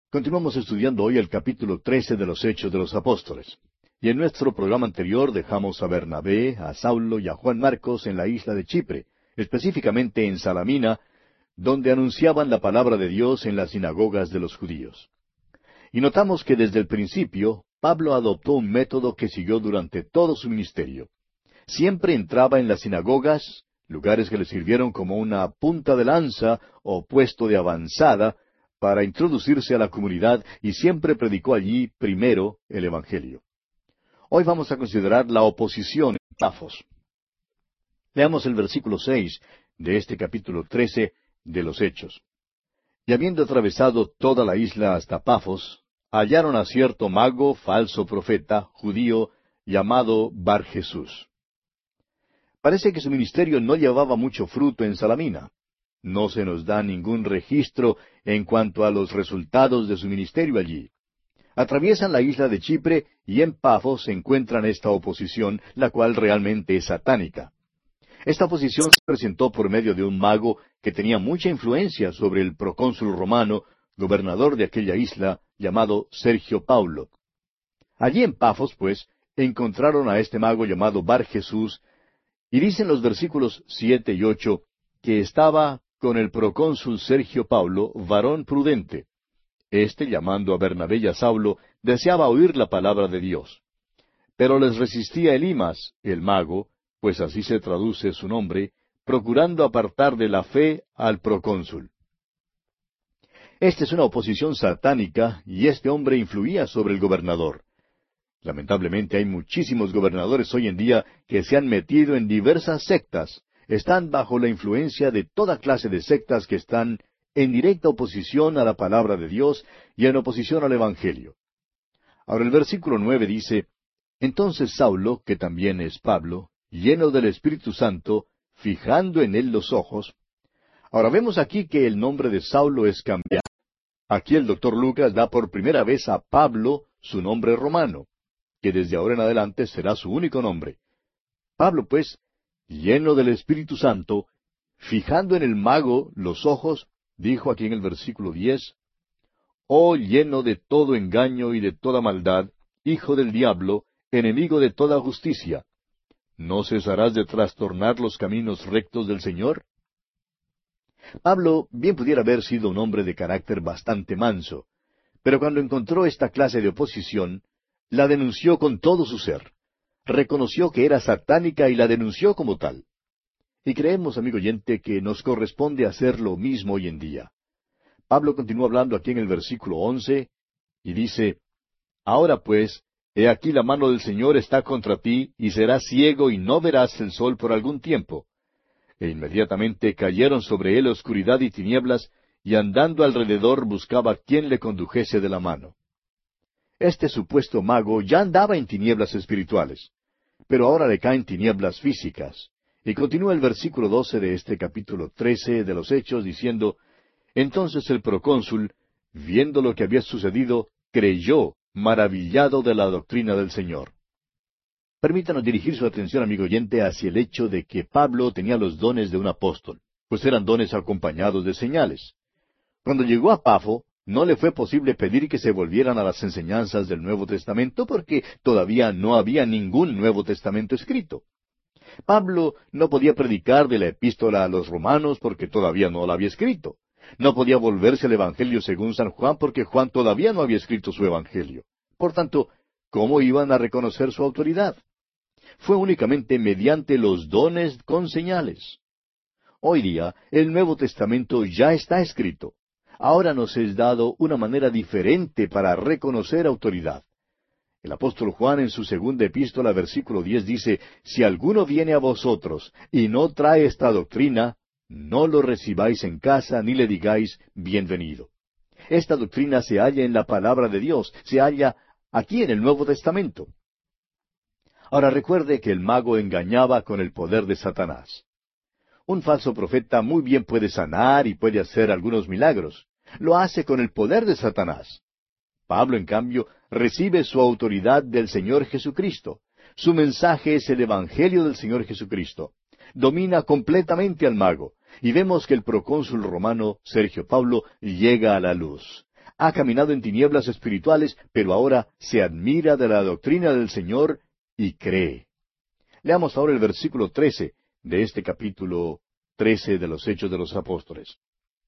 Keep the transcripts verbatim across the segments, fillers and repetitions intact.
Continuamos estudiando hoy el capítulo trece de los Hechos de los Apóstoles. Y en nuestro programa anterior dejamos a Bernabé, a Saulo y a Juan Marcos en la isla de Chipre, específicamente en Salamina, donde anunciaban la palabra de Dios en las sinagogas de los judíos. Y notamos que desde el principio Pablo adoptó un método que siguió durante todo su ministerio. Siempre entraba en las sinagogas, lugares que le sirvieron como una punta de lanza o puesto de avanzada, para introducirse a la comunidad, y siempre predicó allí primero el Evangelio. Hoy vamos a considerar la oposición en Pafos. Leamos el versículo seis de este capítulo trece de los Hechos. Y habiendo atravesado toda la isla hasta Pafos, hallaron a cierto mago, falso profeta, judío, llamado Bar Jesús. Parece que su ministerio no llevaba mucho fruto en Salamina. No se nos da ningún registro en cuanto a los resultados de su ministerio allí. Atraviesan la isla de Chipre y en Pafos se encuentran esta oposición, la cual realmente es satánica. Esta oposición se presentó por medio de un mago que tenía mucha influencia sobre el procónsul romano, gobernador de aquella isla, llamado Sergio Paulo. Allí en Pafos, pues, encontraron a este mago llamado Bar Jesús, y dicen los versículos siete y ocho que estaba con el procónsul Sergio Paulo, varón prudente. Este, llamando a Bernabé y a Saulo, deseaba oír la palabra de Dios. Pero les resistía Elimas, el mago, pues así se traduce su nombre, procurando apartar de la fe al procónsul. Esta es una oposición satánica, y este hombre influía sobre el gobernador. Lamentablemente hay muchísimos gobernadores hoy en día que se han metido en diversas sectas, están bajo la influencia de toda clase de sectas que están en directa oposición a la palabra de Dios y en oposición al Evangelio. Ahora el versículo nueve dice, Entonces Saulo, que también es Pablo, lleno del Espíritu Santo, fijando en él los ojos. Ahora vemos aquí que el nombre de Saulo es cambiado. Aquí el doctor Lucas da por primera vez a Pablo su nombre romano, que desde ahora en adelante será su único nombre. Pablo, pues, lleno del Espíritu Santo, fijando en el mago los ojos, dijo aquí en el versículo diez, Oh lleno de todo engaño y de toda maldad, hijo del diablo, enemigo de toda justicia, ¿no cesarás de trastornar los caminos rectos del Señor? Pablo bien pudiera haber sido un hombre de carácter bastante manso, pero cuando encontró esta clase de oposición, la denunció con todo su ser. Reconoció que era satánica y la denunció como tal. Y creemos, amigo oyente, que nos corresponde hacer lo mismo hoy en día. Pablo continúa hablando aquí en el versículo once, y dice, Ahora pues, he aquí la mano del Señor está contra ti, y serás ciego y no verás el sol por algún tiempo. E inmediatamente cayeron sobre él oscuridad y tinieblas, y andando alrededor buscaba quien le condujese de la mano. Este supuesto mago ya andaba en tinieblas espirituales, pero ahora le caen tinieblas físicas. Y continúa el versículo doce de este capítulo trece de los Hechos diciendo, Entonces el procónsul, viendo lo que había sucedido, creyó, maravillado de la doctrina del Señor. Permítanos dirigir su atención, amigo oyente, hacia el hecho de que Pablo tenía los dones de un apóstol, pues eran dones acompañados de señales. Cuando llegó a Pafo, no le fue posible pedir que se volvieran a las enseñanzas del Nuevo Testamento porque todavía no había ningún Nuevo Testamento escrito. Pablo no podía predicar de la epístola a los romanos porque todavía no la había escrito. No podía volverse al Evangelio según San Juan porque Juan todavía no había escrito su Evangelio. Por tanto, ¿cómo iban a reconocer su autoridad? Fue únicamente mediante los dones con señales. Hoy día, el Nuevo Testamento ya está escrito. Ahora nos es dado una manera diferente para reconocer autoridad. El apóstol Juan en su segunda epístola, versículo diez, dice, Si alguno viene a vosotros y no trae esta doctrina, no lo recibáis en casa ni le digáis bienvenido. Esta doctrina se halla en la palabra de Dios, se halla aquí en el Nuevo Testamento. Ahora recuerde que el mago engañaba con el poder de Satanás. Un falso profeta muy bien puede sanar y puede hacer algunos milagros. Lo hace con el poder de Satanás. Pablo, en cambio, recibe su autoridad del Señor Jesucristo. Su mensaje es el Evangelio del Señor Jesucristo. Domina completamente al mago. Y vemos que el procónsul romano, Sergio Paulo, llega a la luz. ha caminado en tinieblas espirituales, pero ahora se admira de la doctrina del Señor y cree. Leamos ahora el versículo trece de este capítulo trece de los Hechos de los Apóstoles.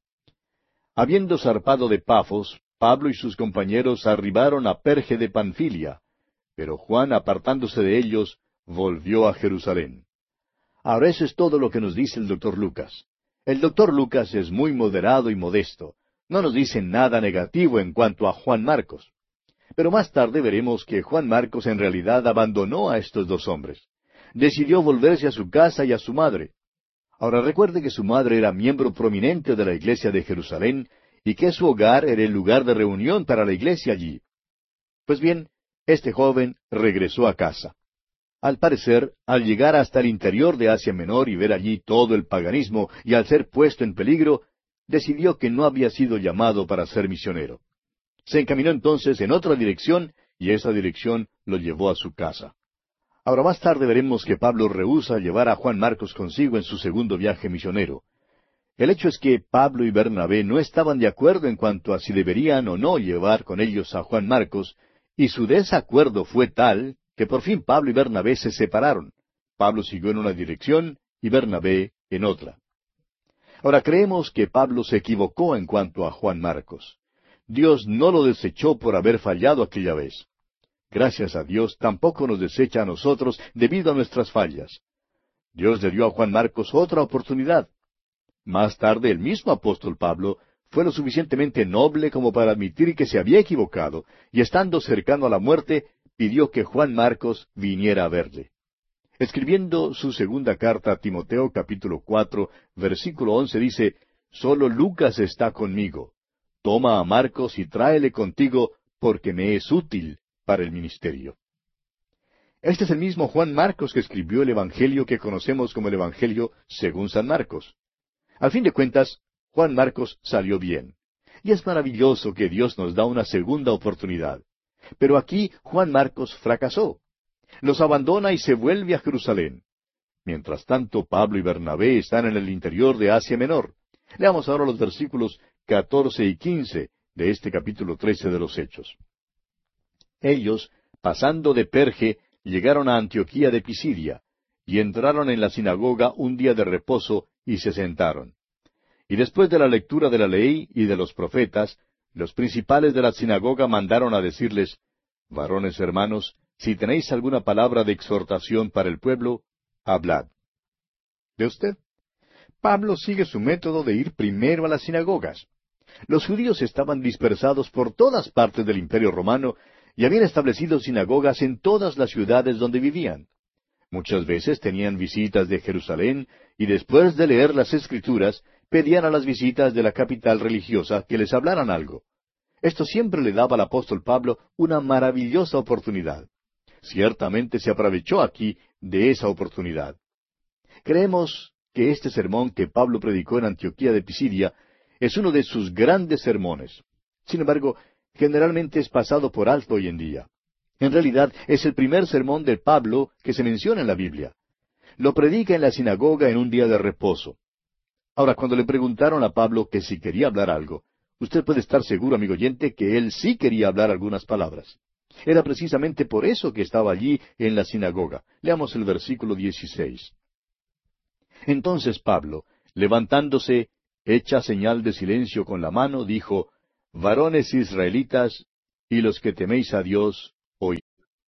Habiendo zarpado de Pafos, Pablo y sus compañeros arribaron a Perge de Panfilia, pero Juan, apartándose de ellos, volvió a Jerusalén. Ahora eso es todo lo que nos dice el doctor Lucas. El doctor Lucas es muy moderado y modesto. No nos dice nada negativo en cuanto a Juan Marcos. Pero más tarde veremos que Juan Marcos en realidad abandonó a estos dos hombres. Decidió volverse a su casa y a su madre. Ahora recuerde que su madre era miembro prominente de la iglesia de Jerusalén y que su hogar era el lugar de reunión para la iglesia allí. Pues bien, este joven regresó a casa. Al parecer, al llegar hasta el interior de Asia Menor y ver allí todo el paganismo y al ser puesto en peligro, decidió que no había sido llamado para ser misionero. Se encaminó entonces en otra dirección y esa dirección lo llevó a su casa. Ahora más tarde veremos que Pablo rehúsa llevar a Juan Marcos consigo en su segundo viaje misionero. El hecho es que Pablo y Bernabé no estaban de acuerdo en cuanto a si deberían o no llevar con ellos a Juan Marcos, y su desacuerdo fue tal que por fin Pablo y Bernabé se separaron. Pablo siguió en una dirección y Bernabé en otra. Ahora creemos que Pablo se equivocó en cuanto a Juan Marcos. Dios no lo desechó por haber fallado aquella vez. Gracias a Dios tampoco nos desecha a nosotros debido a nuestras fallas. Dios le dio a Juan Marcos otra oportunidad. Más tarde el mismo apóstol Pablo fue lo suficientemente noble como para admitir que se había equivocado, y estando cercano a la muerte, pidió que Juan Marcos viniera a verle. Escribiendo su segunda carta a Timoteo capítulo cuatro, versículo once dice, «Solo Lucas está conmigo. Toma a Marcos y tráele contigo, porque me es útil para el ministerio». Este es el mismo Juan Marcos que escribió el Evangelio que conocemos como el Evangelio según San Marcos. Al fin de cuentas, Juan Marcos salió bien. Y es maravilloso que Dios nos da una segunda oportunidad. Pero aquí Juan Marcos fracasó. Los abandona y se vuelve a Jerusalén. Mientras tanto, Pablo y Bernabé están en el interior de Asia Menor. Leamos ahora los versículos catorce y quince de este capítulo trece de los Hechos. Ellos, pasando de Perge, llegaron a Antioquía de Pisidia, y entraron en la sinagoga un día de reposo, y se sentaron. Y después de la lectura de la ley y de los profetas, los principales de la sinagoga mandaron a decirles, «Varones hermanos, si tenéis alguna palabra de exhortación para el pueblo, hablad». ¿De usted? Pablo sigue su método de ir primero a las sinagogas. Los judíos estaban dispersados por todas partes del Imperio Romano y habían establecido sinagogas en todas las ciudades donde vivían. Muchas veces tenían visitas de Jerusalén y después de leer las Escrituras, pedían a las visitas de la capital religiosa que les hablaran algo. Esto siempre le daba al apóstol Pablo una maravillosa oportunidad. Ciertamente se aprovechó aquí de esa oportunidad. Creemos que este sermón que Pablo predicó en Antioquía de Pisidia es uno de sus grandes sermones. Sin embargo, generalmente es pasado por alto hoy en día. En realidad, es el primer sermón de Pablo que se menciona en la Biblia. Lo predica en la sinagoga en un día de reposo. Ahora, cuando le preguntaron a Pablo que si quería hablar algo, usted puede estar seguro, amigo oyente, que él sí quería hablar algunas palabras. Era precisamente por eso que estaba allí en la sinagoga. Leamos el versículo dieciséis. Entonces Pablo, levantándose, hecha señal de silencio con la mano, dijo, «Varones israelitas, y los que teméis a Dios, oíd».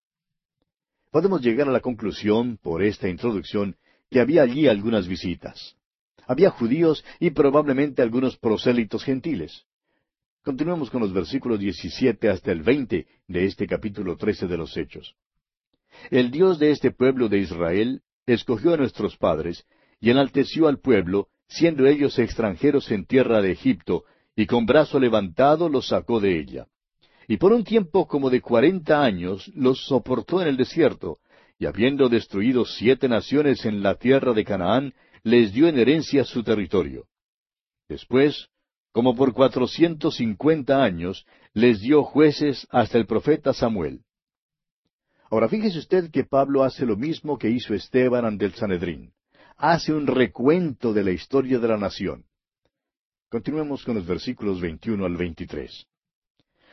Podemos llegar a la conclusión, por esta introducción, que había allí algunas visitas. Había judíos y probablemente algunos prosélitos gentiles. Continuemos con los versículos diecisiete hasta el veinte de este capítulo trece de los Hechos. «El Dios de este pueblo de Israel escogió a nuestros padres, y enalteció al pueblo, siendo ellos extranjeros en tierra de Egipto, y con brazo levantado los sacó de ella. Y por un tiempo como de cuarenta años los soportó en el desierto, y habiendo destruido siete naciones en la tierra de Canaán, les dio en herencia su territorio. Después, como por cuatrocientos cincuenta años, les dio jueces hasta el profeta Samuel». Ahora fíjese usted que Pablo hace lo mismo que hizo Esteban ante el Sanedrín. Hace un recuento de la historia de la nación. Continuemos con los versículos veintiuno al veintitrés.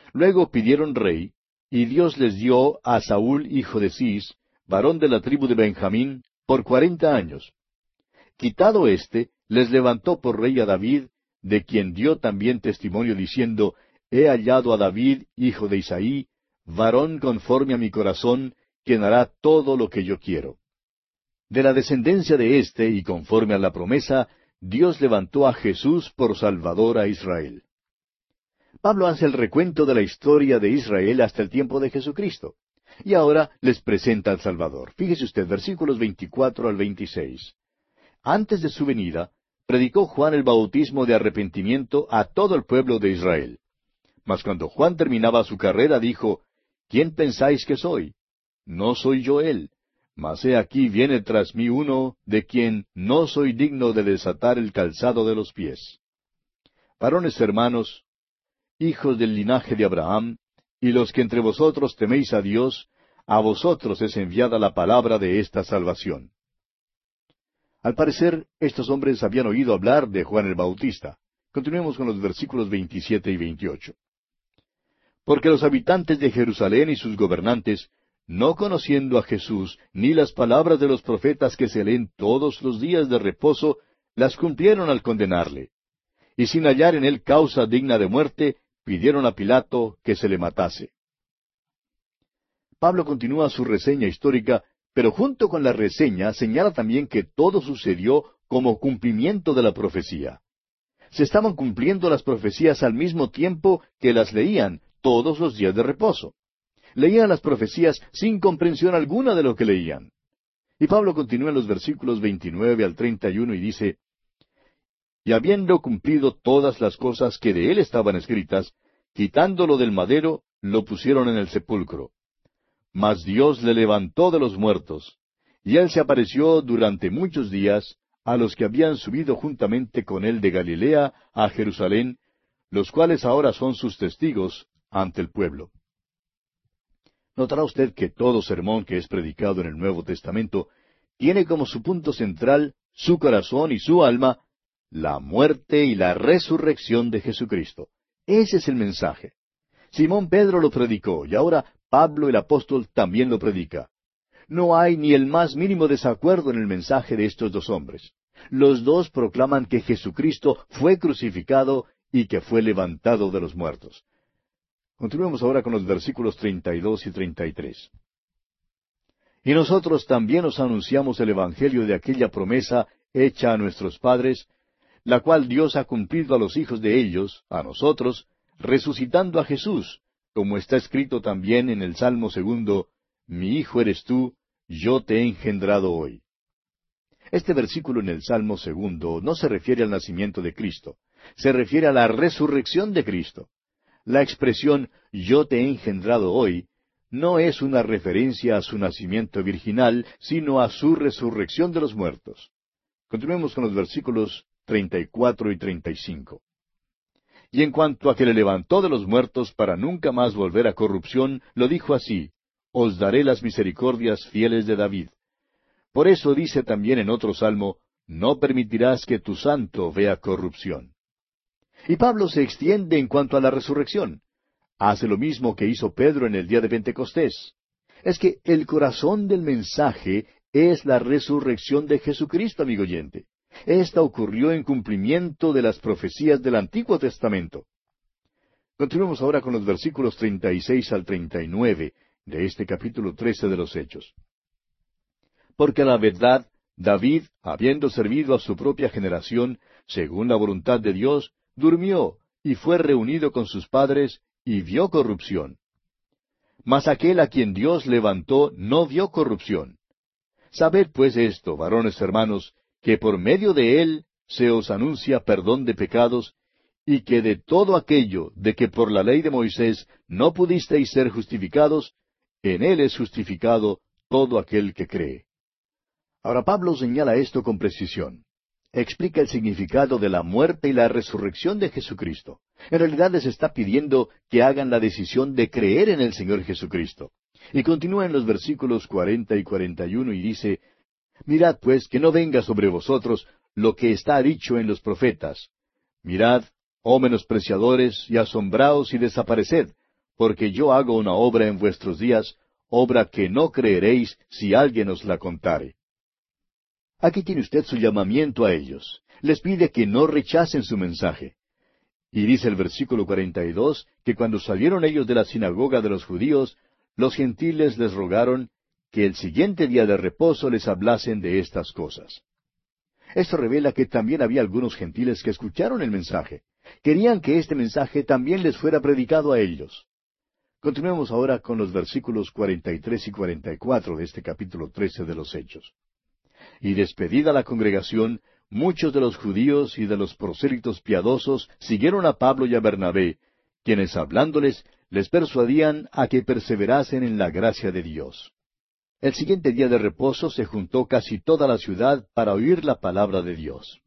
Luego pidieron rey, y Dios les dio a Saúl hijo de Cis, varón de la tribu de Benjamín, por cuarenta años. Quitado éste, les levantó por rey a David, de quien dio también testimonio diciendo, He hallado a David, hijo de Isaí, varón conforme a mi corazón, quien hará todo lo que yo quiero. De la descendencia de éste, y conforme a la promesa, Dios levantó a Jesús por Salvador a Israel. Pablo hace el recuento de la historia de Israel hasta el tiempo de Jesucristo. Y ahora les presenta al Salvador. Fíjese usted, versículos veinticuatro al veintiséis. Antes de su venida, predicó Juan el bautismo de arrepentimiento a todo el pueblo de Israel. Mas cuando Juan terminaba su carrera, dijo, ¿Quién pensáis que soy? No soy yo él, mas he aquí viene tras mí uno, de quien no soy digno de desatar el calzado de los pies. Varones hermanos, hijos del linaje de Abraham, y los que entre vosotros teméis a Dios, a vosotros es enviada la palabra de esta salvación. Al parecer, estos hombres habían oído hablar de Juan el Bautista. Continuemos con los versículos veintisiete y veintiocho. Porque los habitantes de Jerusalén y sus gobernantes, no conociendo a Jesús, ni las palabras de los profetas que se leen todos los días de reposo, las cumplieron al condenarle. Y sin hallar en él causa digna de muerte, pidieron a Pilato que se le matase. Pablo continúa su reseña histórica, pero junto con la reseña señala también que todo sucedió como cumplimiento de la profecía. Se estaban cumpliendo las profecías al mismo tiempo que las leían todos los días de reposo. Leían las profecías sin comprensión alguna de lo que leían. Y Pablo continúa en los versículos veintinueve al treinta y uno y dice, Y habiendo cumplido todas las cosas que de él estaban escritas, quitándolo del madero, lo pusieron en el sepulcro. Mas Dios le levantó de los muertos, y él se apareció durante muchos días a los que habían subido juntamente con él de Galilea a Jerusalén, los cuales ahora son sus testigos ante el pueblo. Notará usted que todo sermón que es predicado en el Nuevo Testamento tiene como su punto central, su corazón y su alma, la muerte y la resurrección de Jesucristo. Ese es el mensaje. Simón Pedro lo predicó, y ahora Pablo el apóstol también lo predica. No hay ni el más mínimo desacuerdo en el mensaje de estos dos hombres. Los dos proclaman que Jesucristo fue crucificado y que fue levantado de los muertos. Continuemos ahora con los versículos treinta y dos y treinta y tres. Y nosotros también os anunciamos el Evangelio de aquella promesa hecha a nuestros padres, la cual Dios ha cumplido a los hijos de ellos, a nosotros, resucitando a Jesús, como está escrito también en el Salmo segundo, Mi hijo eres tú, yo te he engendrado hoy. Este versículo en el Salmo segundo no se refiere al nacimiento de Cristo, se refiere a la resurrección de Cristo. La expresión yo te he engendrado hoy no es una referencia a su nacimiento virginal, sino a su resurrección de los muertos. Continuemos con los versículos treinta y cuatro y treinta y cinco. Y en cuanto a que le levantó de los muertos para nunca más volver a corrupción, lo dijo así, Os daré las misericordias fieles de David. Por eso dice también en otro salmo, No permitirás que tu santo vea corrupción. Y Pablo se extiende en cuanto a la resurrección. Hace lo mismo que hizo Pedro en el día de Pentecostés. Es que el corazón del mensaje es la resurrección de Jesucristo, amigo oyente. Esta ocurrió en cumplimiento de las profecías del Antiguo Testamento. Continuemos ahora con los versículos treinta y seis al treinta y nueve de este capítulo trece de los Hechos. Porque a la verdad, David, habiendo servido a su propia generación, según la voluntad de Dios, durmió, y fue reunido con sus padres, y vio corrupción. Mas aquel a quien Dios levantó no vio corrupción. Sabed pues esto, varones hermanos, que por medio de él se os anuncia perdón de pecados, y que de todo aquello de que por la ley de Moisés no pudisteis ser justificados, en él es justificado todo aquel que cree. Ahora Pablo señala esto con precisión. Explica el significado de la muerte y la resurrección de Jesucristo. En realidad les está pidiendo que hagan la decisión de creer en el Señor Jesucristo. Y continúa en los versículos cuarenta y cuarenta y uno y dice, Mirad pues que no venga sobre vosotros lo que está dicho en los profetas. Mirad, oh menospreciadores, y asombraos y desapareced, porque yo hago una obra en vuestros días, obra que no creeréis si alguien os la contare. Aquí tiene usted su llamamiento a ellos. Les pide que no rechacen su mensaje. Y dice el versículo cuarenta y dos que cuando salieron ellos de la sinagoga de los judíos, los gentiles les rogaron que el siguiente día de reposo les hablasen de estas cosas. Esto revela que también había algunos gentiles que escucharon el mensaje. Querían que este mensaje también les fuera predicado a ellos. Continuemos ahora con los versículos cuarenta y tres y cuarenta y cuatro de este capítulo trece de los Hechos. Y despedida la congregación, muchos de los judíos y de los prosélitos piadosos siguieron a Pablo y a Bernabé, quienes hablándoles les persuadían a que perseverasen en la gracia de Dios. El siguiente día de reposo se juntó casi toda la ciudad para oír la palabra de Dios.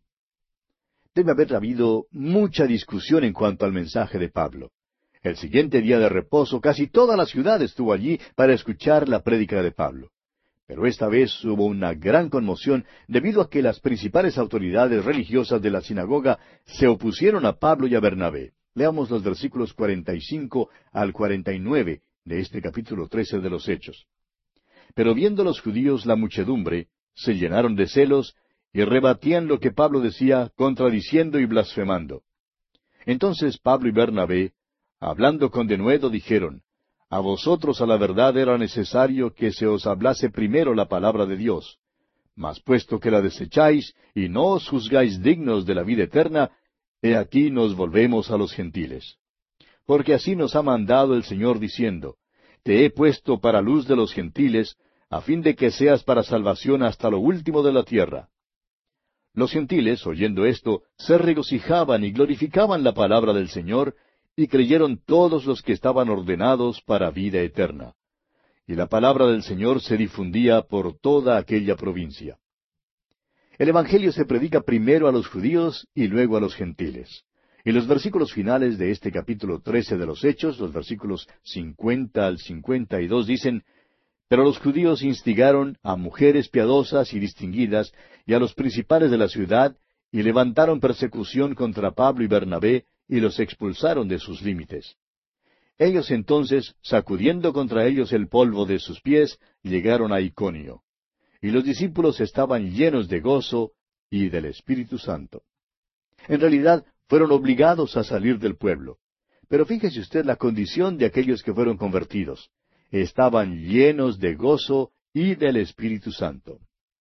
Debe haber habido mucha discusión en cuanto al mensaje de Pablo. El siguiente día de reposo casi toda la ciudad estuvo allí para escuchar la prédica de Pablo. Pero esta vez hubo una gran conmoción debido a que las principales autoridades religiosas de la sinagoga se opusieron a Pablo y a Bernabé. Leamos los versículos cuarenta y cinco al cuarenta y nueve de este capítulo trece de los Hechos. Pero viendo los judíos la muchedumbre, se llenaron de celos y rebatían lo que Pablo decía, contradiciendo y blasfemando. Entonces Pablo y Bernabé, hablando con denuedo, dijeron: A vosotros a la verdad era necesario que se os hablase primero la palabra de Dios. Mas puesto que la desecháis y no os juzgáis dignos de la vida eterna, he aquí nos volvemos a los gentiles. Porque así nos ha mandado el Señor diciendo: Te he puesto para luz de los gentiles, a fin de que seas para salvación hasta lo último de la tierra. Los gentiles, oyendo esto, se regocijaban y glorificaban la palabra del Señor, y creyeron todos los que estaban ordenados para vida eterna. Y la palabra del Señor se difundía por toda aquella provincia. El Evangelio se predica primero a los judíos y luego a los gentiles. Y los versículos finales de este capítulo trece de los Hechos, los versículos cincuenta al cincuenta y dos, dicen: Pero los judíos instigaron a mujeres piadosas y distinguidas y a los principales de la ciudad, y levantaron persecución contra Pablo y Bernabé, y los expulsaron de sus límites. Ellos entonces, sacudiendo contra ellos el polvo de sus pies, llegaron a Iconio. Y los discípulos estaban llenos de gozo y del Espíritu Santo. En realidad, fueron obligados a salir del pueblo. Pero fíjese usted la condición de aquellos que fueron convertidos. Estaban llenos de gozo y del Espíritu Santo.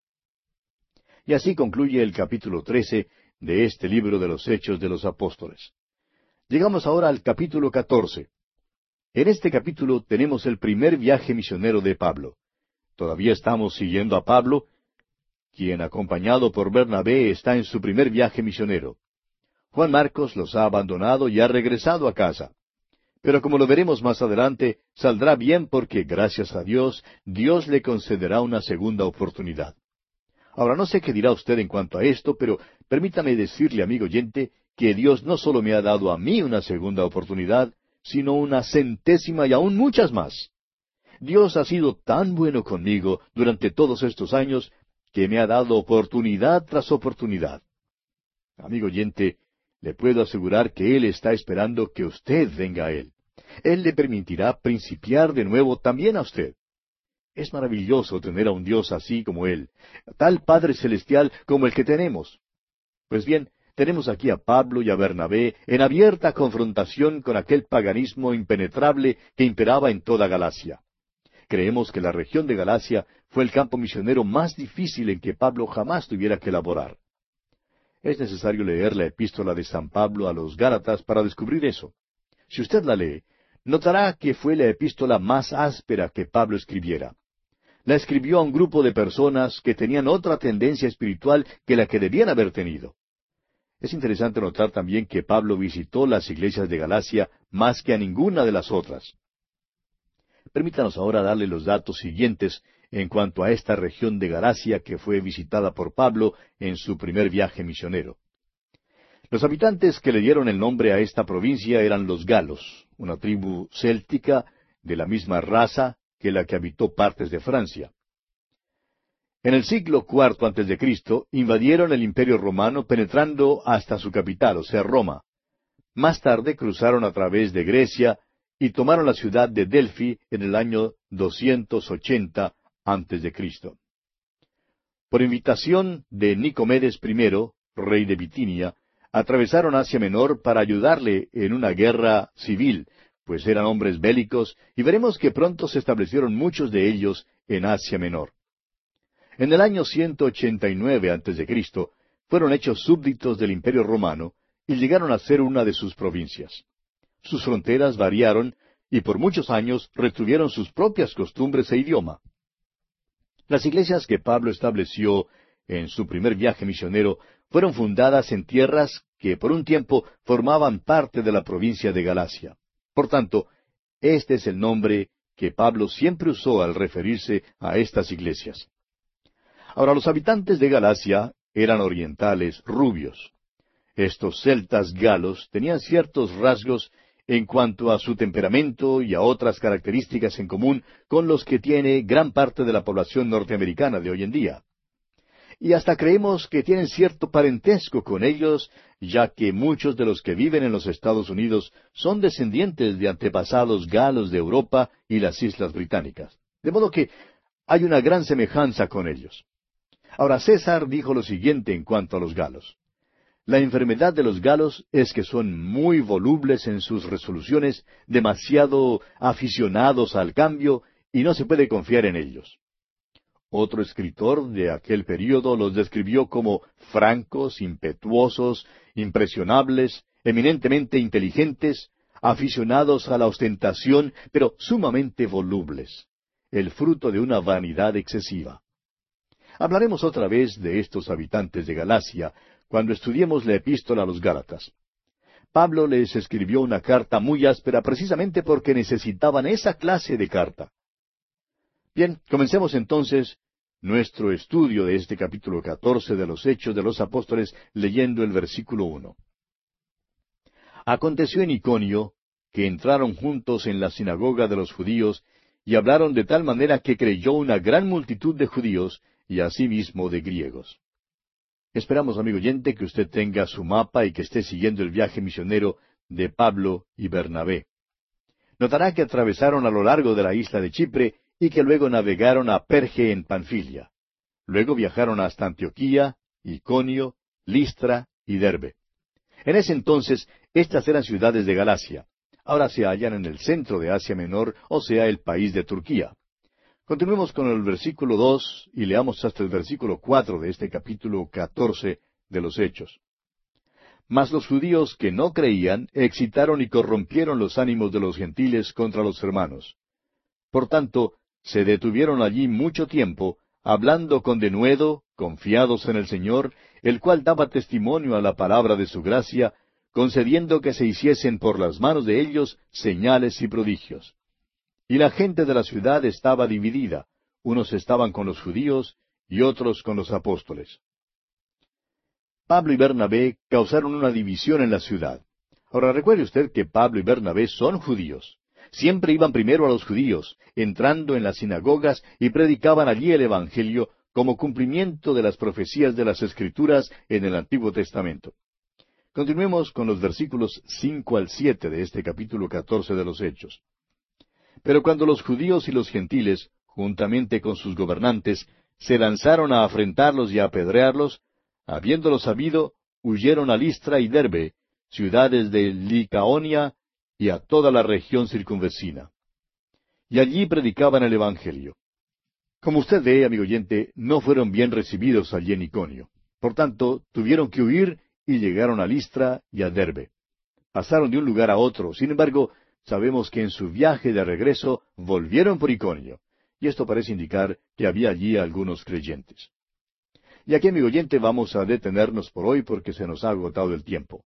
Y así concluye el capítulo trece de este libro de los Hechos de los Apóstoles. Llegamos ahora al capítulo catorce. En este capítulo tenemos el primer viaje misionero de Pablo. Todavía estamos siguiendo a Pablo, quien acompañado por Bernabé está en su primer viaje misionero. Juan Marcos los ha abandonado y ha regresado a casa. Pero como lo veremos más adelante, saldrá bien porque, gracias a Dios, Dios le concederá una segunda oportunidad. Ahora, no sé qué dirá usted en cuanto a esto, pero permítame decirle, amigo oyente, que Dios no solo me ha dado a mí una segunda oportunidad, sino una centésima y aún muchas más. Dios ha sido tan bueno conmigo durante todos estos años que me ha dado oportunidad tras oportunidad. Amigo oyente, le puedo asegurar que Él está esperando que usted venga a Él. Él le permitirá principiar de nuevo también a usted. Es maravilloso tener a un Dios así como Él, tal Padre Celestial como el que tenemos. Pues bien, tenemos aquí a Pablo y a Bernabé en abierta confrontación con aquel paganismo impenetrable que imperaba en toda Galacia. Creemos que la región de Galacia fue el campo misionero más difícil en que Pablo jamás tuviera que laborar. Es necesario leer la epístola de San Pablo a los Gálatas para descubrir eso. Si usted la lee, notará que fue la epístola más áspera que Pablo escribiera. La escribió a un grupo de personas que tenían otra tendencia espiritual que la que debían haber tenido. Es interesante notar también que Pablo visitó las iglesias de Galacia más que a ninguna de las otras. Permítanos ahora darle los datos siguientes en cuanto a esta región de Galacia que fue visitada por Pablo en su primer viaje misionero. Los habitantes que le dieron el nombre a esta provincia eran los galos, una tribu céltica de la misma raza que la que habitó partes de Francia. En el siglo cuarto antes de Cristo invadieron el Imperio Romano penetrando hasta su capital, o sea, Roma. Más tarde cruzaron a través de Grecia y tomaron la ciudad de Delfi en el año doscientos ochenta antes de Cristo. Por invitación de Nicomedes primero, rey de Bitinia, atravesaron Asia Menor para ayudarle en una guerra civil, pues eran hombres bélicos, y veremos que pronto se establecieron muchos de ellos en Asia Menor. En el año ciento ochenta y nueve antes de Cristo, fueron hechos súbditos del Imperio Romano y llegaron a ser una de sus provincias. Sus fronteras variaron y por muchos años retuvieron sus propias costumbres e idioma. Las iglesias que Pablo estableció en su primer viaje misionero fueron fundadas en tierras que por un tiempo formaban parte de la provincia de Galacia. Por tanto, este es el nombre que Pablo siempre usó al referirse a estas iglesias. Ahora, los habitantes de Galacia eran orientales rubios. Estos celtas galos tenían ciertos rasgos en cuanto a su temperamento y a otras características en común con los que tiene gran parte de la población norteamericana de hoy en día. Y hasta creemos que tienen cierto parentesco con ellos, ya que muchos de los que viven en los Estados Unidos son descendientes de antepasados galos de Europa y las Islas Británicas. De modo que hay una gran semejanza con ellos. Ahora, César dijo lo siguiente en cuanto a los galos. La enfermedad de los galos es que son muy volubles en sus resoluciones, demasiado aficionados al cambio, y no se puede confiar en ellos. Otro escritor de aquel período los describió como francos, impetuosos, impresionables, eminentemente inteligentes, aficionados a la ostentación, pero sumamente volubles, el fruto de una vanidad excesiva. Hablaremos otra vez de estos habitantes de Galacia cuando estudiemos la epístola a los Gálatas. Pablo les escribió una carta muy áspera precisamente porque necesitaban esa clase de carta. Bien, comencemos entonces nuestro estudio de este capítulo catorce de los Hechos de los Apóstoles leyendo el versículo uno. Aconteció en Iconio que entraron juntos en la sinagoga de los judíos y hablaron de tal manera que creyó una gran multitud de judíos y asimismo de griegos. Esperamos, amigo oyente, que usted tenga su mapa y que esté siguiendo el viaje misionero de Pablo y Bernabé. Notará que atravesaron a lo largo de la isla de Chipre y que luego navegaron a Perge en Panfilia. Luego viajaron hasta Antioquía, Iconio, Listra y Derbe. En ese entonces, estas eran ciudades de Galacia. Ahora se hallan en el centro de Asia Menor, o sea, el país de Turquía. Continuemos con el versículo dos y leamos hasta el versículo cuatro de este capítulo catorce de los Hechos. Mas los judíos que no creían excitaron y corrompieron los ánimos de los gentiles contra los hermanos. Por tanto, se detuvieron allí mucho tiempo, hablando con denuedo, confiados en el Señor, el cual daba testimonio a la palabra de su gracia, concediendo que se hiciesen por las manos de ellos señales y prodigios. Y la gente de la ciudad estaba dividida, unos estaban con los judíos y otros con los apóstoles. Pablo y Bernabé causaron una división en la ciudad. Ahora recuerde usted que Pablo y Bernabé son judíos. Siempre iban primero a los judíos, entrando en las sinagogas y predicaban allí el Evangelio como cumplimiento de las profecías de las Escrituras en el Antiguo Testamento. Continuemos con los versículos cinco al siete de este capítulo catorce de los Hechos. Pero cuando los judíos y los gentiles, juntamente con sus gobernantes, se lanzaron a afrentarlos y a apedrearlos, habiéndolo sabido, huyeron a Listra y Derbe, ciudades de Licaonia, y a toda la región circunvecina. Y allí predicaban el Evangelio. Como usted ve, amigo oyente, no fueron bien recibidos allí en Iconio. Por tanto, tuvieron que huir y llegaron a Listra y a Derbe. Pasaron de un lugar a otro. Sin embargo, sabemos que en su viaje de regreso volvieron por Iconio, y esto parece indicar que había allí algunos creyentes. Y aquí, amigo oyente, vamos a detenernos por hoy porque se nos ha agotado el tiempo.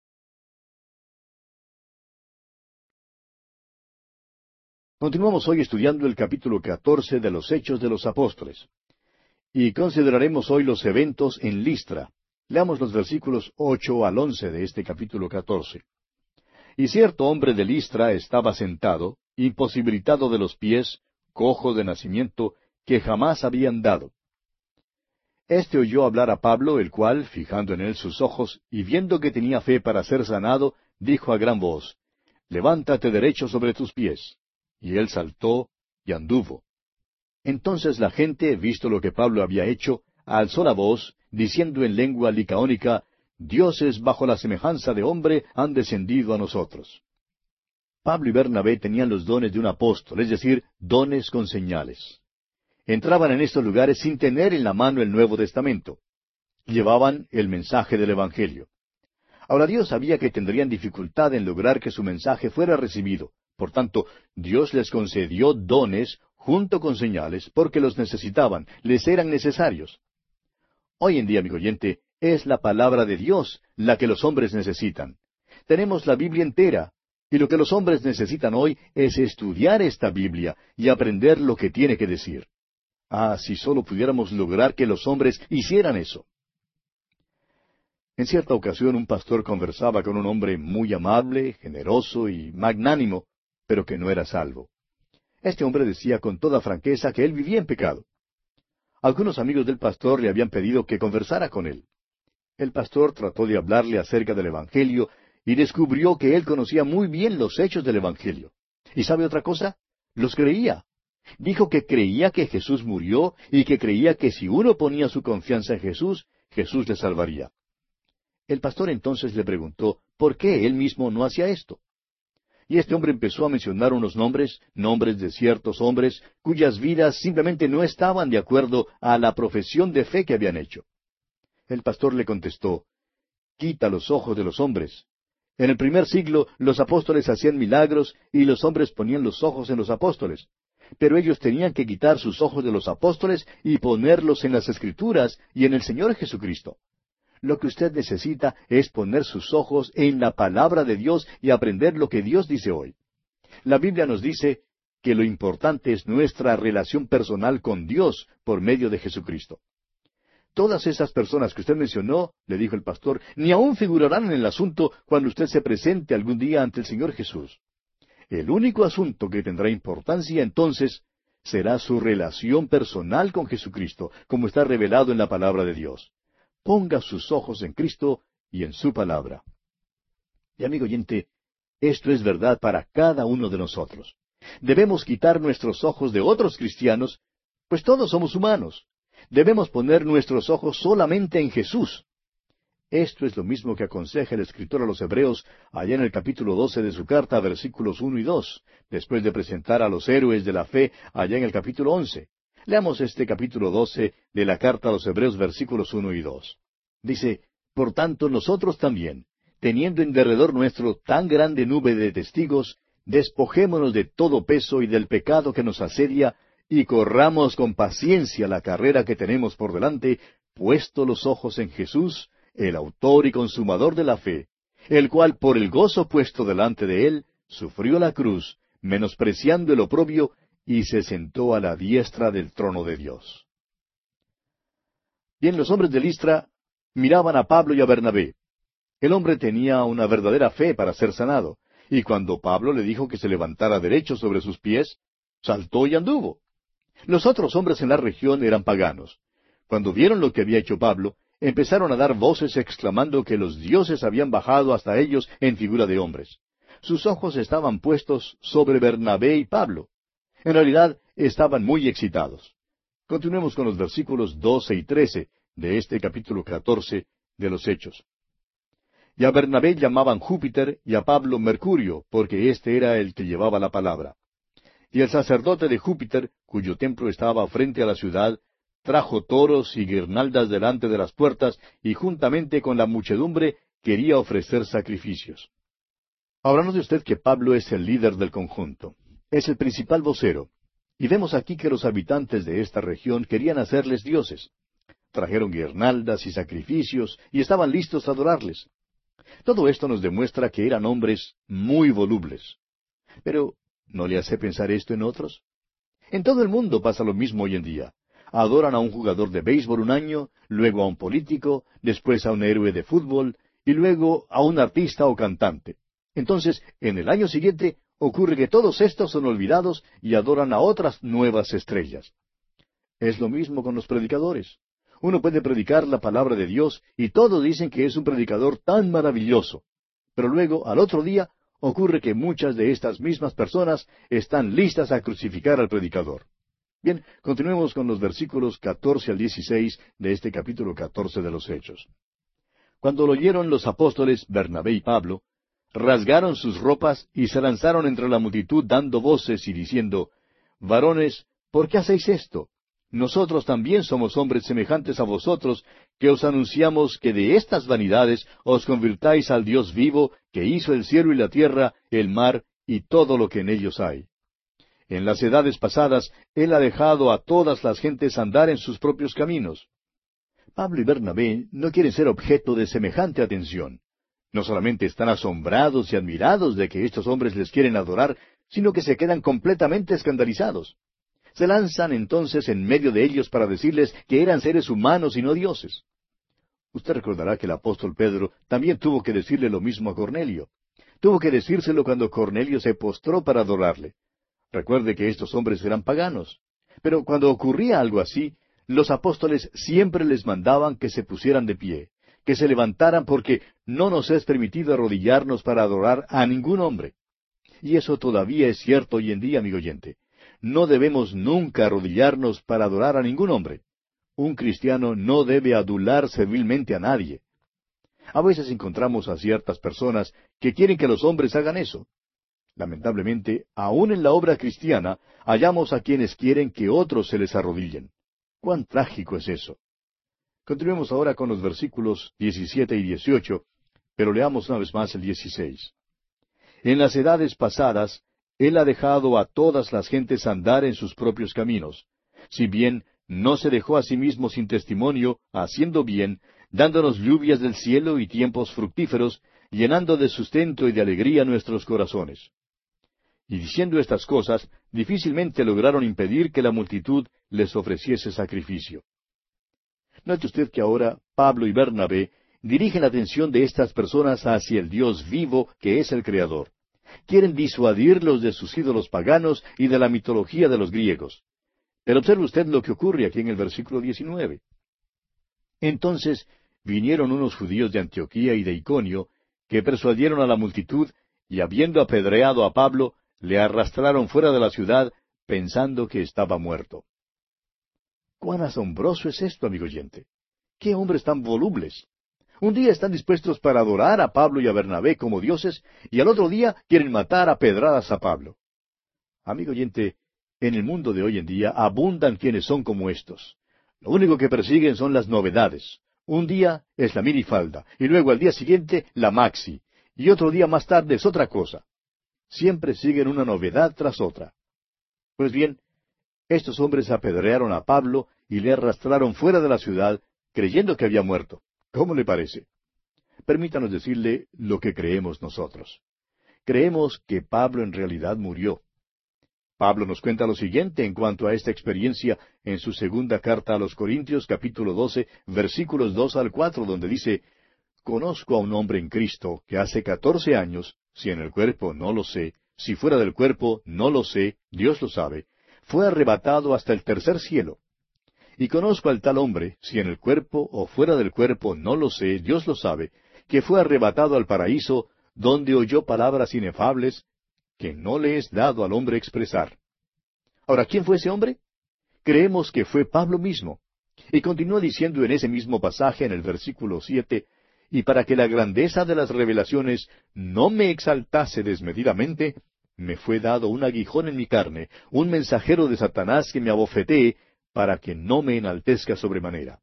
Continuamos hoy estudiando el capítulo catorce de los Hechos de los Apóstoles. Y consideraremos hoy los eventos en Listra. Leamos los versículos ocho al once de este capítulo catorce. Y cierto hombre de Listra estaba sentado, imposibilitado de los pies, cojo de nacimiento, que jamás había andado. Este oyó hablar a Pablo, el cual, fijando en él sus ojos, y viendo que tenía fe para ser sanado, dijo a gran voz, levántate derecho sobre tus pies. Y él saltó y anduvo. Entonces la gente, visto lo que Pablo había hecho, alzó la voz, diciendo en lengua licaónica, dioses bajo la semejanza de hombre han descendido a nosotros. Pablo y Bernabé tenían los dones de un apóstol, es decir, dones con señales. Entraban en estos lugares sin tener en la mano el Nuevo Testamento. Llevaban el mensaje del Evangelio. Ahora Dios sabía que tendrían dificultad en lograr que su mensaje fuera recibido. Por tanto, Dios les concedió dones junto con señales porque los necesitaban, les eran necesarios. Hoy en día, amigo oyente, es la palabra de Dios la que los hombres necesitan. Tenemos la Biblia entera, y lo que los hombres necesitan hoy es estudiar esta Biblia y aprender lo que tiene que decir. Ah, si solo pudiéramos lograr que los hombres hicieran eso. En cierta ocasión un pastor conversaba con un hombre muy amable, generoso y magnánimo, pero que no era salvo. Este hombre decía con toda franqueza que él vivía en pecado. Algunos amigos del pastor le habían pedido que conversara con él. El pastor trató de hablarle acerca del Evangelio y descubrió que él conocía muy bien los hechos del Evangelio. ¿Y sabe otra cosa? Los creía. Dijo que creía que Jesús murió y que creía que si uno ponía su confianza en Jesús, Jesús le salvaría. El pastor entonces le preguntó por qué él mismo no hacía esto. Y este hombre empezó a mencionar unos nombres, nombres de ciertos hombres, cuyas vidas simplemente no estaban de acuerdo a la profesión de fe que habían hecho. El pastor le contestó, quita los ojos de los hombres. En el primer siglo los apóstoles hacían milagros y los hombres ponían los ojos en los apóstoles. Pero ellos tenían que quitar sus ojos de los apóstoles y ponerlos en las Escrituras y en el Señor Jesucristo. Lo que usted necesita es poner sus ojos en la palabra de Dios y aprender lo que Dios dice hoy. La Biblia nos dice que lo importante es nuestra relación personal con Dios por medio de Jesucristo. Todas esas personas que usted mencionó, le dijo el pastor, ni aún figurarán en el asunto cuando usted se presente algún día ante el Señor Jesús. El único asunto que tendrá importancia entonces será su relación personal con Jesucristo, como está revelado en la palabra de Dios. Ponga sus ojos en Cristo y en su palabra. Y amigo oyente, esto es verdad para cada uno de nosotros. Debemos quitar nuestros ojos de otros cristianos, pues todos somos humanos. Debemos poner nuestros ojos solamente en Jesús. Esto es lo mismo que aconseja el escritor a los Hebreos allá en el capítulo doce de su carta, versículos uno y dos, después de presentar a los héroes de la fe allá en el capítulo once. Leamos este capítulo doce de la carta a los Hebreos, versículos uno y dos. Dice, por tanto nosotros también, teniendo en derredor nuestro tan grande nube de testigos, despojémonos de todo peso y del pecado que nos asedia, y corramos con paciencia la carrera que tenemos por delante, puesto los ojos en Jesús, el autor y consumador de la fe, el cual por el gozo puesto delante de él, sufrió la cruz, menospreciando el oprobio, y se sentó a la diestra del trono de Dios. Bien, los hombres de Listra miraban a Pablo y a Bernabé. El hombre tenía una verdadera fe para ser sanado, y cuando Pablo le dijo que se levantara derecho sobre sus pies, saltó y anduvo. Los otros hombres en la región eran paganos. Cuando vieron lo que había hecho Pablo, empezaron a dar voces exclamando que los dioses habían bajado hasta ellos en figura de hombres. Sus ojos estaban puestos sobre Bernabé y Pablo. En realidad, estaban muy excitados. Continuemos con los versículos doce y trece de este capítulo catorce de los Hechos. Y a Bernabé llamaban Júpiter y a Pablo Mercurio, porque éste era el que llevaba la palabra. Y el sacerdote de Júpiter, cuyo templo estaba frente a la ciudad, trajo toros y guirnaldas delante de las puertas, y juntamente con la muchedumbre quería ofrecer sacrificios. Ahora note usted que Pablo es el líder del conjunto. Es el principal vocero. Y vemos aquí que los habitantes de esta región querían hacerles dioses. Trajeron guirnaldas y sacrificios y estaban listos a adorarles. Todo esto nos demuestra que eran hombres muy volubles. Pero, ¿no le hace pensar esto en otros? En todo el mundo pasa lo mismo hoy en día. Adoran a un jugador de béisbol un año, luego a un político, después a un héroe de fútbol, y luego a un artista o cantante. Entonces, en el año siguiente, ocurre que todos estos son olvidados y adoran a otras nuevas estrellas. Es lo mismo con los predicadores. Uno puede predicar la palabra de Dios y todos dicen que es un predicador tan maravilloso. Pero luego, al otro día, ocurre que muchas de estas mismas personas están listas a crucificar al predicador. Bien, continuemos con los versículos catorce al dieciséis de este capítulo catorce de los Hechos. Cuando lo oyeron los apóstoles Bernabé y Pablo, rasgaron sus ropas y se lanzaron entre la multitud dando voces y diciendo, Varones, ¿por qué hacéis esto? Nosotros también somos hombres semejantes a vosotros, que os anunciamos que de estas vanidades os convirtáis al Dios vivo, que hizo el cielo y la tierra, el mar y todo lo que en ellos hay. En las edades pasadas, Él ha dejado a todas las gentes andar en sus propios caminos. Pablo y Bernabé no quieren ser objeto de semejante atención. No solamente están asombrados y admirados de que estos hombres les quieren adorar, sino que se quedan completamente escandalizados. Se lanzan entonces en medio de ellos para decirles que eran seres humanos y no dioses. Usted recordará que el apóstol Pedro también tuvo que decirle lo mismo a Cornelio. Tuvo que decírselo cuando Cornelio se postró para adorarle. Recuerde que estos hombres eran paganos. Pero cuando ocurría algo así, los apóstoles siempre les mandaban que se pusieran de pie, que se levantaran porque no nos es permitido arrodillarnos para adorar a ningún hombre. Y eso todavía es cierto hoy en día, amigo oyente. No debemos nunca arrodillarnos para adorar a ningún hombre. Un cristiano no debe adular servilmente a nadie. A veces encontramos a ciertas personas que quieren que los hombres hagan eso. Lamentablemente, aún en la obra cristiana, hallamos a quienes quieren que otros se les arrodillen. ¡Cuán trágico es eso! Continuemos ahora con los versículos diecisiete y dieciocho, pero leamos una vez más el dieciséis. En las edades pasadas, Él ha dejado a todas las gentes andar en sus propios caminos, si bien no se dejó a sí mismo sin testimonio, haciendo bien, dándonos lluvias del cielo y tiempos fructíferos, llenando de sustento y de alegría nuestros corazones. Y diciendo estas cosas, difícilmente lograron impedir que la multitud les ofreciese sacrificio. Note usted que ahora Pablo y Bernabé dirigen la atención de estas personas hacia el Dios vivo que es el Creador. Quieren disuadirlos de sus ídolos paganos y de la mitología de los griegos. Pero observe usted lo que ocurre aquí en el versículo diecinueve. Entonces vinieron unos judíos de Antioquía y de Iconio, que persuadieron a la multitud, y habiendo apedreado a Pablo, le arrastraron fuera de la ciudad, pensando que estaba muerto. ¡Cuán asombroso es esto, amigo oyente! ¡Qué hombres tan volubles! Un día están dispuestos para adorar a Pablo y a Bernabé como dioses, y al otro día quieren matar a pedradas a Pablo. Amigo oyente, en el mundo de hoy en día abundan quienes son como estos. Lo único que persiguen son las novedades. Un día es la minifalda, y luego al día siguiente la maxi, y otro día más tarde es otra cosa. Siempre siguen una novedad tras otra. Pues bien, estos hombres apedrearon a Pablo y le arrastraron fuera de la ciudad, creyendo que había muerto. ¿Cómo le parece? Permítanos decirle lo que creemos nosotros. Creemos que Pablo en realidad murió. Pablo nos cuenta lo siguiente en cuanto a esta experiencia en su segunda carta a los Corintios, capítulo doce, versículos dos al cuatro, donde dice, Conozco a un hombre en Cristo que hace catorce años, si en el cuerpo no lo sé, si fuera del cuerpo no lo sé, Dios lo sabe, fue arrebatado hasta el tercer cielo. Y conozco al tal hombre, si en el cuerpo o fuera del cuerpo no lo sé, Dios lo sabe, que fue arrebatado al paraíso, donde oyó palabras inefables, que no le es dado al hombre expresar. Ahora, ¿quién fue ese hombre? Creemos que fue Pablo mismo. Y continúa diciendo en ese mismo pasaje, en el versículo siete, y para que la grandeza de las revelaciones no me exaltase desmedidamente, me fue dado un aguijón en mi carne, un mensajero de Satanás que me abofetee, para que no me enaltezca sobremanera.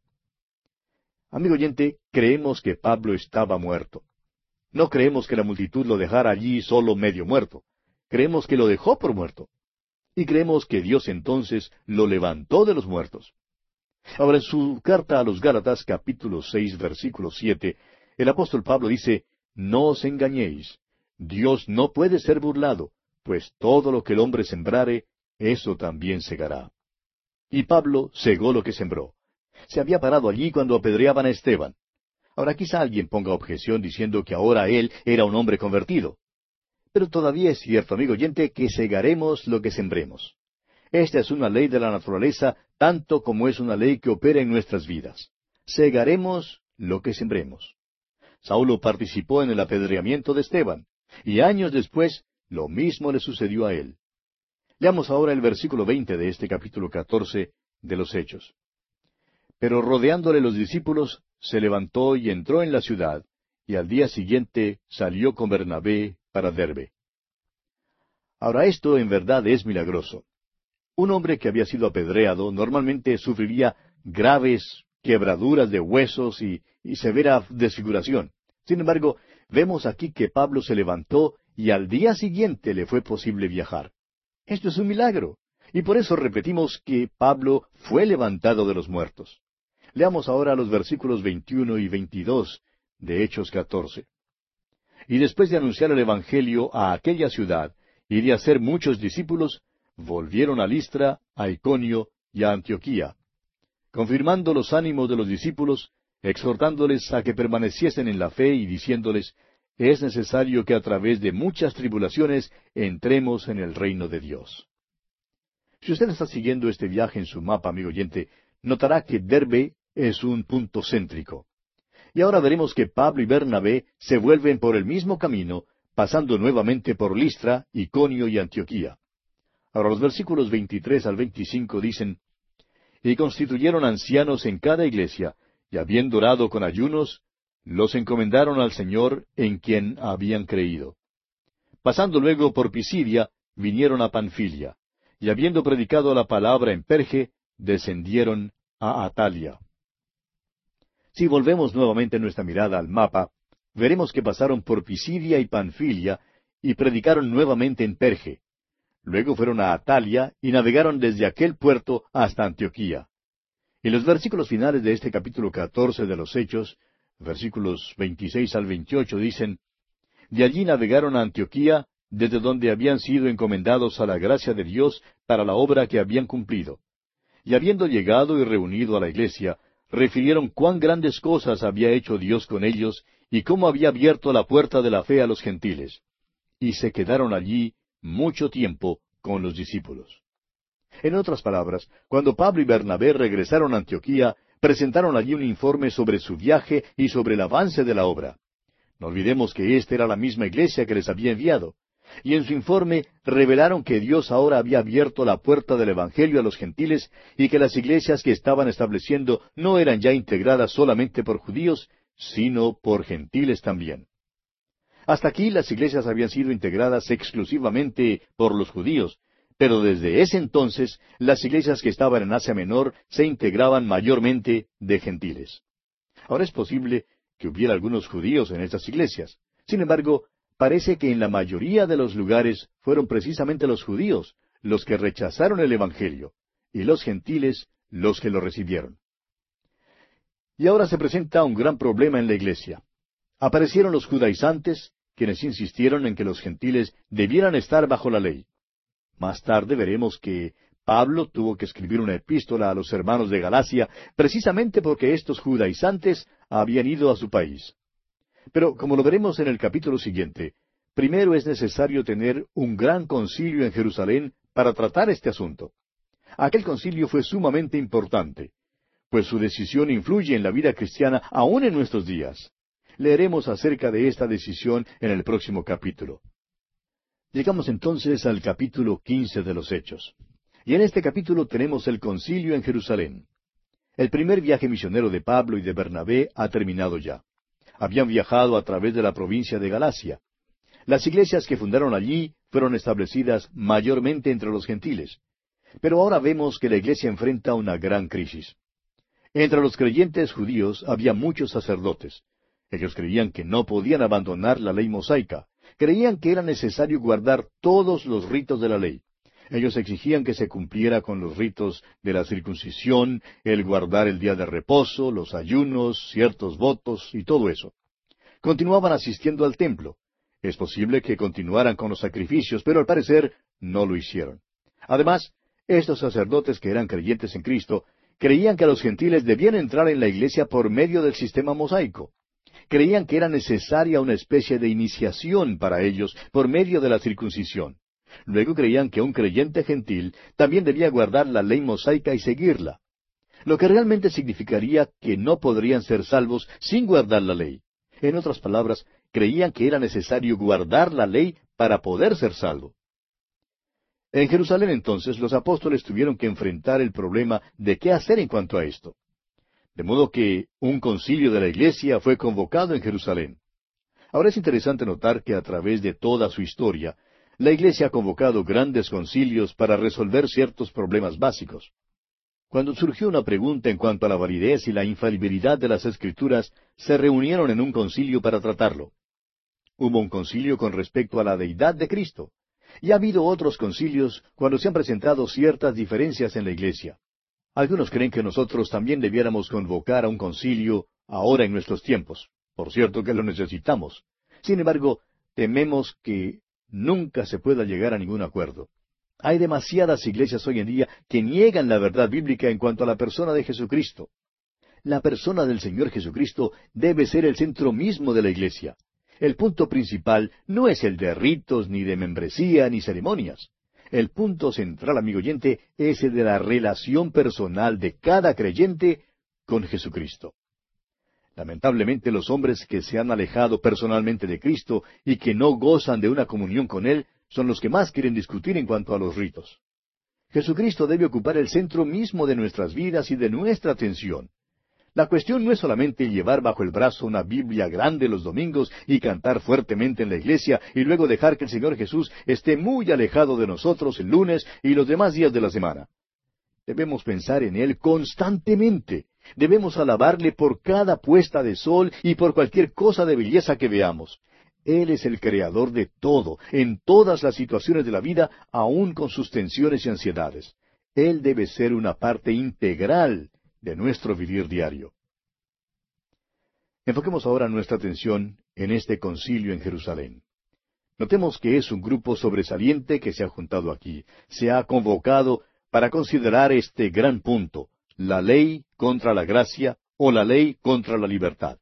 Amigo oyente, creemos que Pablo estaba muerto. No creemos que la multitud lo dejara allí solo medio muerto. Creemos que lo dejó por muerto. Y creemos que Dios entonces lo levantó de los muertos. Ahora, en su carta a los Gálatas, capítulo seis, versículo siete, el apóstol Pablo dice, No os engañéis, Dios no puede ser burlado, pues todo lo que el hombre sembrare, eso también segará. Y Pablo segó lo que sembró. Se había parado allí cuando apedreaban a Esteban. Ahora quizá alguien ponga objeción diciendo que ahora él era un hombre convertido. Pero todavía es cierto, amigo oyente, que segaremos lo que sembremos. Esta es una ley de la naturaleza, tanto como es una ley que opera en nuestras vidas. Segaremos lo que sembremos. Saulo participó en el apedreamiento de Esteban. Y años después, lo mismo le sucedió a él. Leamos ahora el versículo veinte de este capítulo catorce de los Hechos. Pero rodeándole los discípulos, se levantó y entró en la ciudad, y al día siguiente salió con Bernabé para Derbe. Ahora esto en verdad es milagroso. Un hombre que había sido apedreado normalmente sufriría graves quebraduras de huesos y, y severa desfiguración. Sin embargo, vemos aquí que Pablo se levantó y al día siguiente le fue posible viajar. Esto es un milagro, y por eso repetimos que Pablo fue levantado de los muertos. Leamos ahora los versículos veintiuno y veintidós de Hechos catorce. Y después de anunciar el Evangelio a aquella ciudad y de hacer muchos discípulos, volvieron a Listra, a Iconio y a Antioquía, confirmando los ánimos de los discípulos, exhortándoles a que permaneciesen en la fe y diciéndoles, es necesario que a través de muchas tribulaciones entremos en el reino de Dios. Si usted está siguiendo este viaje en su mapa, amigo oyente, notará que Derbe es un punto céntrico. Y ahora veremos que Pablo y Bernabé se vuelven por el mismo camino, pasando nuevamente por Listra, Iconio y Antioquía. Ahora los versículos veintitrés al veinticinco dicen, y constituyeron ancianos en cada iglesia, y habiendo orado con ayunos, los encomendaron al Señor en quien habían creído. Pasando luego por Pisidia, vinieron a Panfilia, y habiendo predicado la palabra en Perge, descendieron a Atalia. Si volvemos nuevamente nuestra mirada al mapa, veremos que pasaron por Pisidia y Panfilia, y predicaron nuevamente en Perge. Luego fueron a Atalia, y navegaron desde aquel puerto hasta Antioquía. Y los versículos finales de este capítulo catorce de los Hechos, versículos veintiséis al veintiocho, dicen, de allí navegaron a Antioquía, desde donde habían sido encomendados a la gracia de Dios para la obra que habían cumplido. Y habiendo llegado y reunido a la iglesia, refirieron cuán grandes cosas había hecho Dios con ellos, y cómo había abierto la puerta de la fe a los gentiles. Y se quedaron allí mucho tiempo con los discípulos. En otras palabras, cuando Pablo y Bernabé regresaron a Antioquía, presentaron allí un informe sobre su viaje y sobre el avance de la obra. No olvidemos que esta era la misma iglesia que les había enviado. Y en su informe revelaron que Dios ahora había abierto la puerta del Evangelio a los gentiles y que las iglesias que estaban estableciendo no eran ya integradas solamente por judíos, sino por gentiles también. Hasta aquí las iglesias habían sido integradas exclusivamente por los judíos, pero desde ese entonces las iglesias que estaban en Asia Menor se integraban mayormente de gentiles. Ahora es posible que hubiera algunos judíos en estas iglesias. Sin embargo, parece que en la mayoría de los lugares fueron precisamente los judíos los que rechazaron el Evangelio, y los gentiles los que lo recibieron. Y ahora se presenta un gran problema en la iglesia. Aparecieron los judaizantes, quienes insistieron en que los gentiles debieran estar bajo la ley. Más tarde veremos que Pablo tuvo que escribir una epístola a los hermanos de Galacia, precisamente porque estos judaizantes habían ido a su país. Pero, como lo veremos en el capítulo siguiente, primero es necesario tener un gran concilio en Jerusalén para tratar este asunto. Aquel concilio fue sumamente importante, pues su decisión influye en la vida cristiana aún en nuestros días. Leeremos acerca de esta decisión en el próximo capítulo. Llegamos entonces al capítulo quince de los Hechos. Y en este capítulo tenemos el concilio en Jerusalén. El primer viaje misionero de Pablo y de Bernabé ha terminado ya. Habían viajado a través de la provincia de Galacia. Las iglesias que fundaron allí fueron establecidas mayormente entre los gentiles. Pero ahora vemos que la iglesia enfrenta una gran crisis. Entre los creyentes judíos había muchos sacerdotes. Ellos creían que no podían abandonar la ley mosaica. Creían que era necesario guardar todos los ritos de la ley. Ellos exigían que se cumpliera con los ritos de la circuncisión, el guardar el día de reposo, los ayunos, ciertos votos y todo eso. Continuaban asistiendo al templo. Es posible que continuaran con los sacrificios, pero al parecer no lo hicieron. Además, estos sacerdotes que eran creyentes en Cristo creían que los gentiles debían entrar en la iglesia por medio del sistema mosaico. Creían que era necesaria una especie de iniciación para ellos por medio de la circuncisión. Luego creían que un creyente gentil también debía guardar la ley mosaica y seguirla, lo que realmente significaría que no podrían ser salvos sin guardar la ley. En otras palabras, creían que era necesario guardar la ley para poder ser salvo. En Jerusalén entonces los apóstoles tuvieron que enfrentar el problema de qué hacer en cuanto a esto. De modo que un concilio de la iglesia fue convocado en Jerusalén. Ahora es interesante notar que a través de toda su historia, la iglesia ha convocado grandes concilios para resolver ciertos problemas básicos. Cuando surgió una pregunta en cuanto a la validez y la infalibilidad de las Escrituras, se reunieron en un concilio para tratarlo. Hubo un concilio con respecto a la deidad de Cristo, y ha habido otros concilios cuando se han presentado ciertas diferencias en la iglesia. Algunos creen que nosotros también debiéramos convocar a un concilio ahora en nuestros tiempos. Por cierto que lo necesitamos. Sin embargo, tememos que nunca se pueda llegar a ningún acuerdo. Hay demasiadas iglesias hoy en día que niegan la verdad bíblica en cuanto a la persona de Jesucristo. La persona del Señor Jesucristo debe ser el centro mismo de la iglesia. El punto principal no es el de ritos, ni de membresía, ni ceremonias. El punto central, amigo oyente, es el de la relación personal de cada creyente con Jesucristo. Lamentablemente los hombres que se han alejado personalmente de Cristo y que no gozan de una comunión con Él son los que más quieren discutir en cuanto a los ritos. Jesucristo debe ocupar el centro mismo de nuestras vidas y de nuestra atención. La cuestión no es solamente llevar bajo el brazo una Biblia grande los domingos y cantar fuertemente en la iglesia y luego dejar que el Señor Jesús esté muy alejado de nosotros el lunes y los demás días de la semana. Debemos pensar en Él constantemente. Debemos alabarle por cada puesta de sol y por cualquier cosa de belleza que veamos. Él es el creador de todo, en todas las situaciones de la vida, aun con sus tensiones y ansiedades. Él debe ser una parte integral de nuestro vivir diario. Enfoquemos ahora nuestra atención en este concilio en Jerusalén. Notemos que es un grupo sobresaliente que se ha juntado aquí. Se ha convocado para considerar este gran punto, la ley contra la gracia o la ley contra la libertad.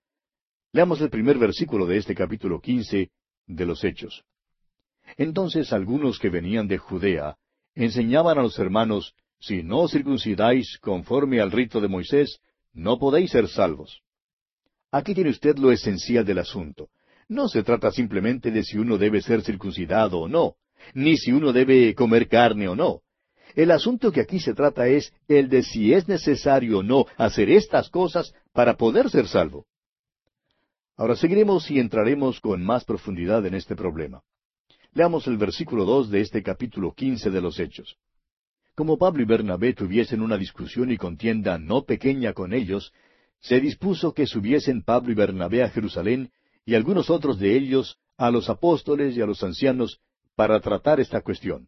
Leamos el primer versículo de este capítulo quince de los Hechos. Entonces algunos que venían de Judea enseñaban a los hermanos: si no os circuncidáis conforme al rito de Moisés, no podéis ser salvos. Aquí tiene usted lo esencial del asunto. No se trata simplemente de si uno debe ser circuncidado o no, ni si uno debe comer carne o no. El asunto que aquí se trata es el de si es necesario o no hacer estas cosas para poder ser salvo. Ahora seguiremos y entraremos con más profundidad en este problema. Leamos el versículo dos de este capítulo quince de los Hechos. Como Pablo y Bernabé tuviesen una discusión y contienda no pequeña con ellos, se dispuso que subiesen Pablo y Bernabé a Jerusalén, y algunos otros de ellos a los apóstoles y a los ancianos, para tratar esta cuestión.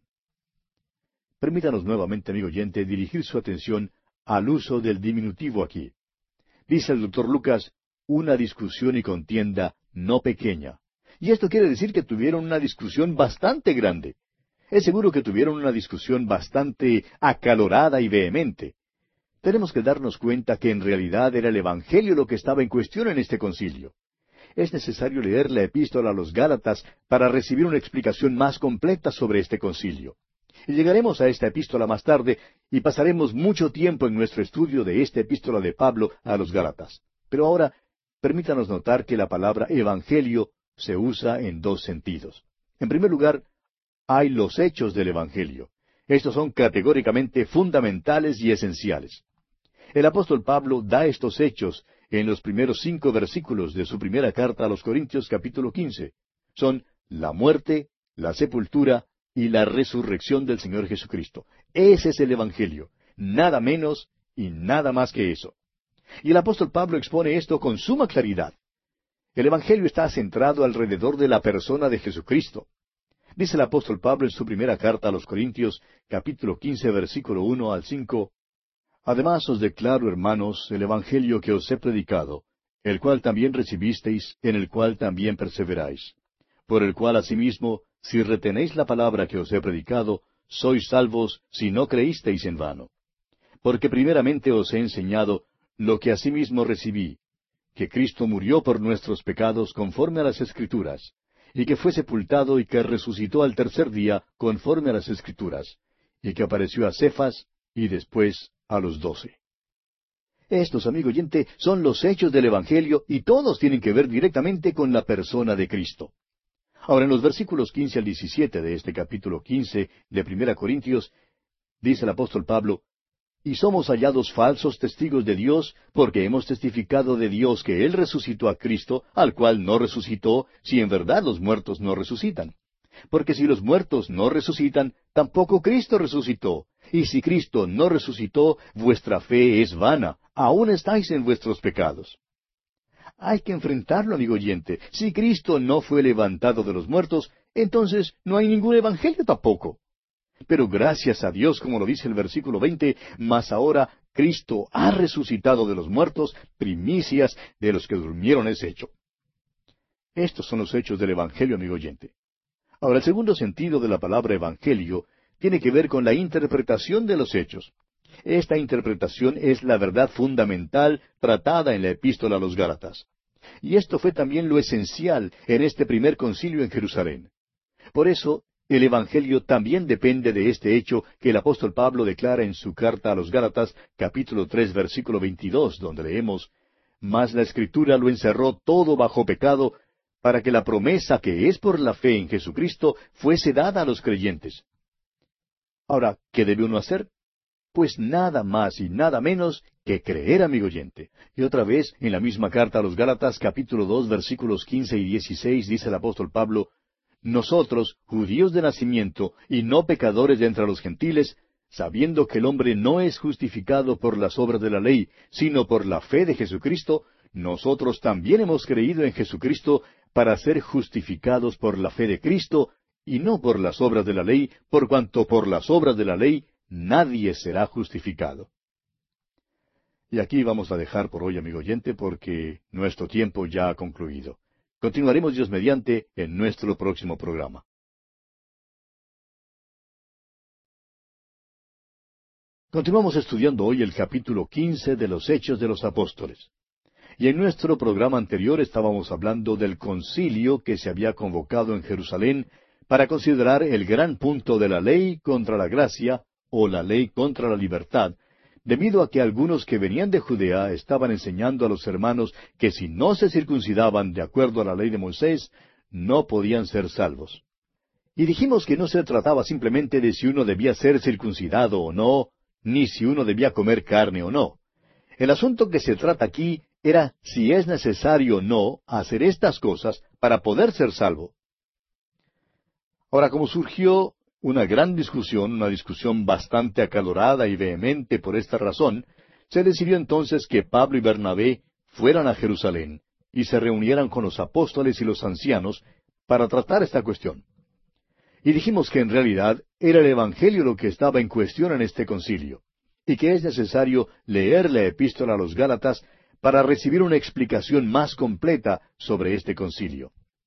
Permítanos nuevamente, amigo oyente, dirigir su atención al uso del diminutivo aquí. Dice el doctor Lucas, una discusión y contienda no pequeña. Y esto quiere decir que tuvieron una discusión bastante grande. Es seguro que tuvieron una discusión bastante acalorada y vehemente. Tenemos que darnos cuenta que en realidad era el Evangelio lo que estaba en cuestión en este concilio. Es necesario leer la epístola a los Gálatas para recibir una explicación más completa sobre este concilio. Y llegaremos a esta epístola más tarde y pasaremos mucho tiempo en nuestro estudio de esta epístola de Pablo a los Gálatas. Pero ahora, permítanos notar que la palabra Evangelio se usa en dos sentidos. En primer lugar, hay los hechos del Evangelio. Estos son categóricamente fundamentales y esenciales. El apóstol Pablo da estos hechos en los primeros cinco versículos de su primera carta a los Corintios capítulo quince. Son la muerte, la sepultura y la resurrección del Señor Jesucristo. Ese es el Evangelio, nada menos y nada más que eso. Y el apóstol Pablo expone esto con suma claridad. El Evangelio está centrado alrededor de la persona de Jesucristo. Dice el apóstol Pablo en su primera carta a los Corintios, capítulo quince, versículo uno al cinco, Además os declaro, hermanos, el Evangelio que os he predicado, el cual también recibisteis, en el cual también perseveráis, por el cual asimismo, si retenéis la palabra que os he predicado, sois salvos si no creísteis en vano. Porque primeramente os he enseñado lo que asimismo recibí, que Cristo murió por nuestros pecados conforme a las Escrituras, y que fue sepultado y que resucitó al tercer día conforme a las Escrituras, y que apareció a Cefas y después a los doce. Estos, amigo oyente, son los hechos del Evangelio y todos tienen que ver directamente con la persona de Cristo. Ahora, en los versículos quince al diecisiete de este capítulo quince de Primera Corintios, dice el apóstol Pablo, y somos hallados falsos testigos de Dios, porque hemos testificado de Dios que Él resucitó a Cristo, al cual no resucitó, si en verdad los muertos no resucitan. Porque si los muertos no resucitan, tampoco Cristo resucitó. Y si Cristo no resucitó, vuestra fe es vana, aún estáis en vuestros pecados. Hay que enfrentarlo, amigo oyente. Si Cristo no fue levantado de los muertos, entonces no hay ningún evangelio tampoco. Pero gracias a Dios, como lo dice el versículo veinte, mas ahora Cristo ha resucitado de los muertos, primicias de los que durmieron es hecho. Estos son los hechos del Evangelio, amigo oyente. Ahora, el segundo sentido de la palabra Evangelio tiene que ver con la interpretación de los hechos. Esta interpretación es la verdad fundamental tratada en la epístola a los Gálatas. Y esto fue también lo esencial en este primer concilio en Jerusalén. Por eso, el Evangelio también depende de este hecho que el apóstol Pablo declara en su carta a los Gálatas, capítulo tres, versículo veintidós, donde leemos, «Mas la Escritura lo encerró todo bajo pecado, para que la promesa que es por la fe en Jesucristo fuese dada a los creyentes». Ahora, ¿qué debe uno hacer? Pues nada más y nada menos que creer, amigo oyente. Y otra vez, en la misma carta a los Gálatas, capítulo dos, versículos quince y dieciséis, dice el apóstol Pablo, «Nosotros, judíos de nacimiento, y no pecadores de entre los gentiles, sabiendo que el hombre no es justificado por las obras de la ley, sino por la fe de Jesucristo, nosotros también hemos creído en Jesucristo para ser justificados por la fe de Cristo, y no por las obras de la ley, por cuanto por las obras de la ley nadie será justificado». Y aquí vamos a dejar por hoy, amigo oyente, porque nuestro tiempo ya ha concluido. Continuaremos, Dios mediante, en nuestro próximo programa. Continuamos estudiando hoy el capítulo quince de los Hechos de los Apóstoles. Y en nuestro programa anterior estábamos hablando del concilio que se había convocado en Jerusalén para considerar el gran punto de la ley contra la gracia, o la ley contra la libertad, debido a que algunos que venían de Judea estaban enseñando a los hermanos que si no se circuncidaban de acuerdo a la ley de Moisés, no podían ser salvos. Y dijimos que no se trataba simplemente de si uno debía ser circuncidado o no, ni si uno debía comer carne o no. El asunto que se trata aquí era si es necesario o no hacer estas cosas para poder ser salvo. Ahora, como surgió una gran discusión, una discusión bastante acalorada y vehemente por esta razón, se decidió entonces que Pablo y Bernabé fueran a Jerusalén y se reunieran con los apóstoles y los ancianos para tratar esta cuestión. Y dijimos que en realidad era el Evangelio lo que estaba en cuestión en este concilio, y que es necesario leer la epístola a los Gálatas para recibir una explicación más completa sobre este concilio.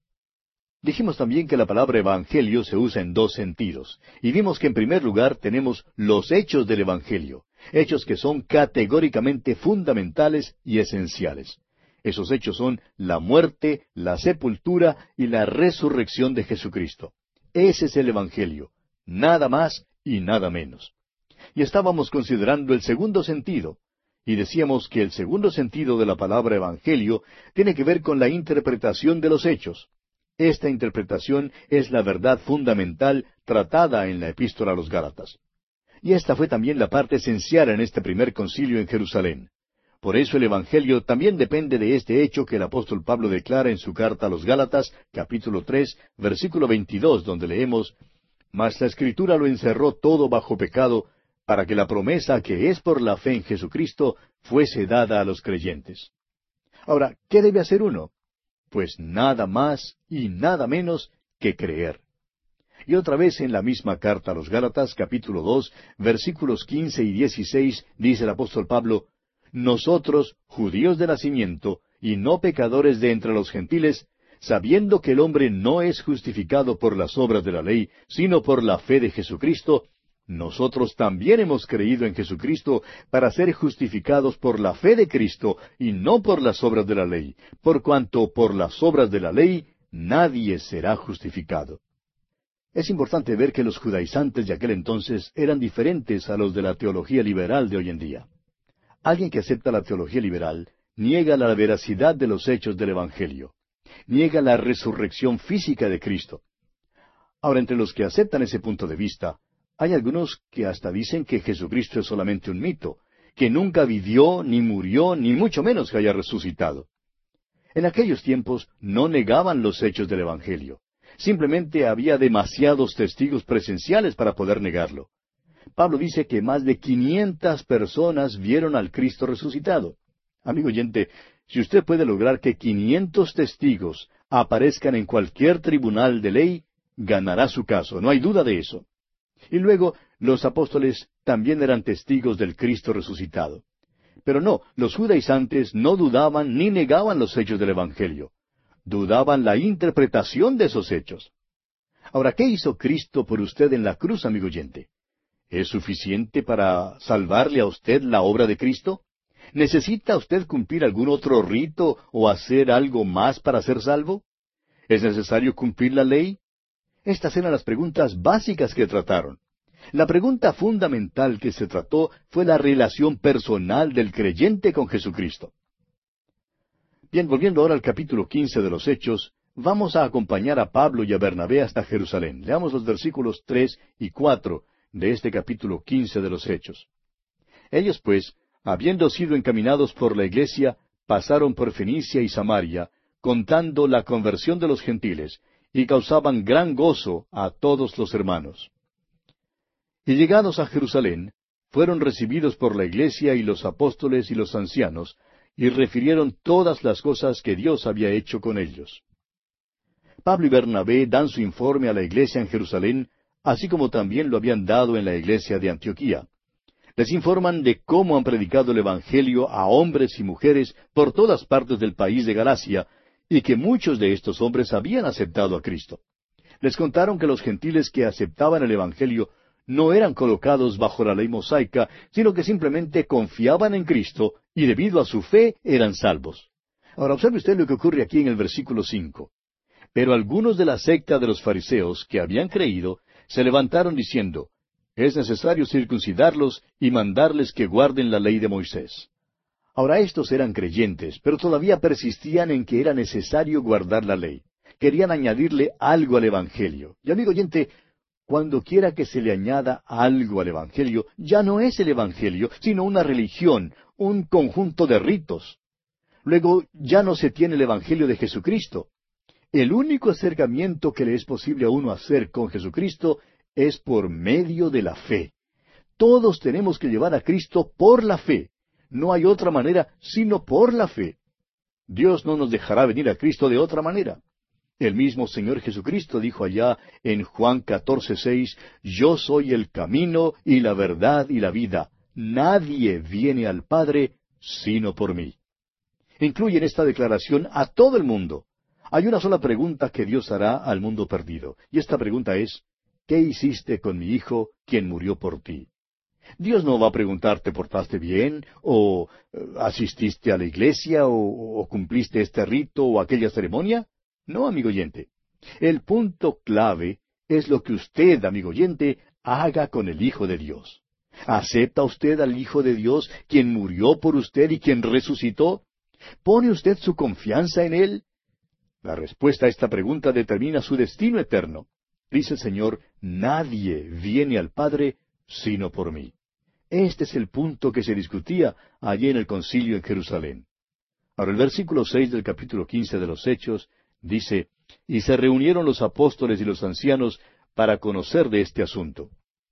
Dijimos también que la palabra Evangelio se usa en dos sentidos, y vimos que en primer lugar tenemos los hechos del Evangelio, hechos que son categóricamente fundamentales y esenciales. Esos hechos son la muerte, la sepultura y la resurrección de Jesucristo. Ese es el Evangelio, nada más y nada menos. Y estábamos considerando el segundo sentido, y decíamos que el segundo sentido de la palabra Evangelio tiene que ver con la interpretación de los hechos. Esta interpretación es la verdad fundamental tratada en la epístola a los Gálatas. Y esta fue también la parte esencial en este primer concilio en Jerusalén. Por eso el Evangelio también depende de este hecho que el apóstol Pablo declara en su carta a los Gálatas, capítulo tres, versículo veintidós, donde leemos, «Mas la Escritura lo encerró todo bajo pecado, para que la promesa que es por la fe en Jesucristo fuese dada a los creyentes». Ahora, ¿qué debe hacer uno? Pues nada más y nada menos que creer. Y otra vez en la misma carta a los Gálatas, capítulo dos, versículos quince y dieciséis, dice el apóstol Pablo, «Nosotros, judíos de nacimiento, y no pecadores de entre los gentiles, sabiendo que el hombre no es justificado por las obras de la ley, sino por la fe de Jesucristo, nosotros también hemos creído en Jesucristo para ser justificados por la fe de Cristo y no por las obras de la ley, por cuanto por las obras de la ley nadie será justificado». Es importante ver que los judaizantes de aquel entonces eran diferentes a los de la teología liberal de hoy en día. Alguien que acepta la teología liberal niega la veracidad de los hechos del Evangelio. Niega la resurrección física de Cristo. Ahora, entre los que aceptan ese punto de vista, hay algunos que hasta dicen que Jesucristo es solamente un mito, que nunca vivió, ni murió, ni mucho menos que haya resucitado. En aquellos tiempos no negaban los hechos del Evangelio. Simplemente había demasiados testigos presenciales para poder negarlo. Pablo dice que más de quinientas personas vieron al Cristo resucitado. Amigo oyente, si usted puede lograr que quinientos testigos aparezcan en cualquier tribunal de ley, ganará su caso, no hay duda de eso. Y luego, los apóstoles también eran testigos del Cristo resucitado. Pero no, los judaizantes no dudaban ni negaban los hechos del Evangelio. Dudaban la interpretación de esos hechos. Ahora, ¿qué hizo Cristo por usted en la cruz, amigo oyente? ¿Es suficiente para salvarle a usted la obra de Cristo? ¿Necesita usted cumplir algún otro rito o hacer algo más para ser salvo? ¿Es necesario cumplir la ley? Estas eran las preguntas básicas que trataron. La pregunta fundamental que se trató fue la relación personal del creyente con Jesucristo. Bien, volviendo ahora al capítulo quince de los Hechos, vamos a acompañar a Pablo y a Bernabé hasta Jerusalén. Leamos los versículos tres y cuatro de este capítulo quince de los Hechos. Ellos, pues, habiendo sido encaminados por la iglesia, pasaron por Fenicia y Samaria, contando la conversión de los gentiles, y causaban gran gozo a todos los hermanos. Y llegados a Jerusalén, fueron recibidos por la iglesia y los apóstoles y los ancianos, y refirieron todas las cosas que Dios había hecho con ellos. Pablo y Bernabé dan su informe a la iglesia en Jerusalén, así como también lo habían dado en la iglesia de Antioquía. Les informan de cómo han predicado el Evangelio a hombres y mujeres por todas partes del país de Galacia, y que muchos de estos hombres habían aceptado a Cristo. Les contaron que los gentiles que aceptaban el Evangelio no eran colocados bajo la ley mosaica, sino que simplemente confiaban en Cristo y debido a su fe eran salvos. Ahora observe usted lo que ocurre aquí en el versículo cinco. Pero algunos de la secta de los fariseos que habían creído se levantaron diciendo, es necesario circuncidarlos y mandarles que guarden la ley de Moisés. Ahora estos eran creyentes, pero todavía persistían en que era necesario guardar la ley. Querían añadirle algo al Evangelio. Y amigo oyente, cuando quiera que se le añada algo al Evangelio, ya no es el Evangelio, sino una religión, un conjunto de ritos. Luego ya no se tiene el Evangelio de Jesucristo. El único acercamiento que le es posible a uno hacer con Jesucristo es por medio de la fe. Todos tenemos que llevar a Cristo por la fe. No hay otra manera sino por la fe. Dios no nos dejará venir a Cristo de otra manera. El mismo Señor Jesucristo dijo allá en Juan catorce seis, Yo soy el camino y la verdad y la vida. Nadie viene al Padre sino por mí. Incluye en esta declaración a todo el mundo. Hay una sola pregunta que Dios hará al mundo perdido, y esta pregunta es, ¿qué hiciste con mi hijo, quien murió por ti? Dios no va a preguntar, ¿te portaste bien? ¿O eh, asististe a la iglesia? ¿O, o cumpliste este rito o aquella ceremonia? No, amigo oyente. El punto clave es lo que usted, amigo oyente, haga con el Hijo de Dios. ¿Acepta usted al Hijo de Dios, quien murió por usted y quien resucitó? ¿Pone usted su confianza en Él? La respuesta a esta pregunta determina su destino eterno. Dice el Señor, nadie viene al Padre sino por mí. Este es el punto que se discutía allí en el concilio en Jerusalén. Ahora el versículo seis del capítulo quince de los Hechos dice, y se reunieron los apóstoles y los ancianos para conocer de este asunto.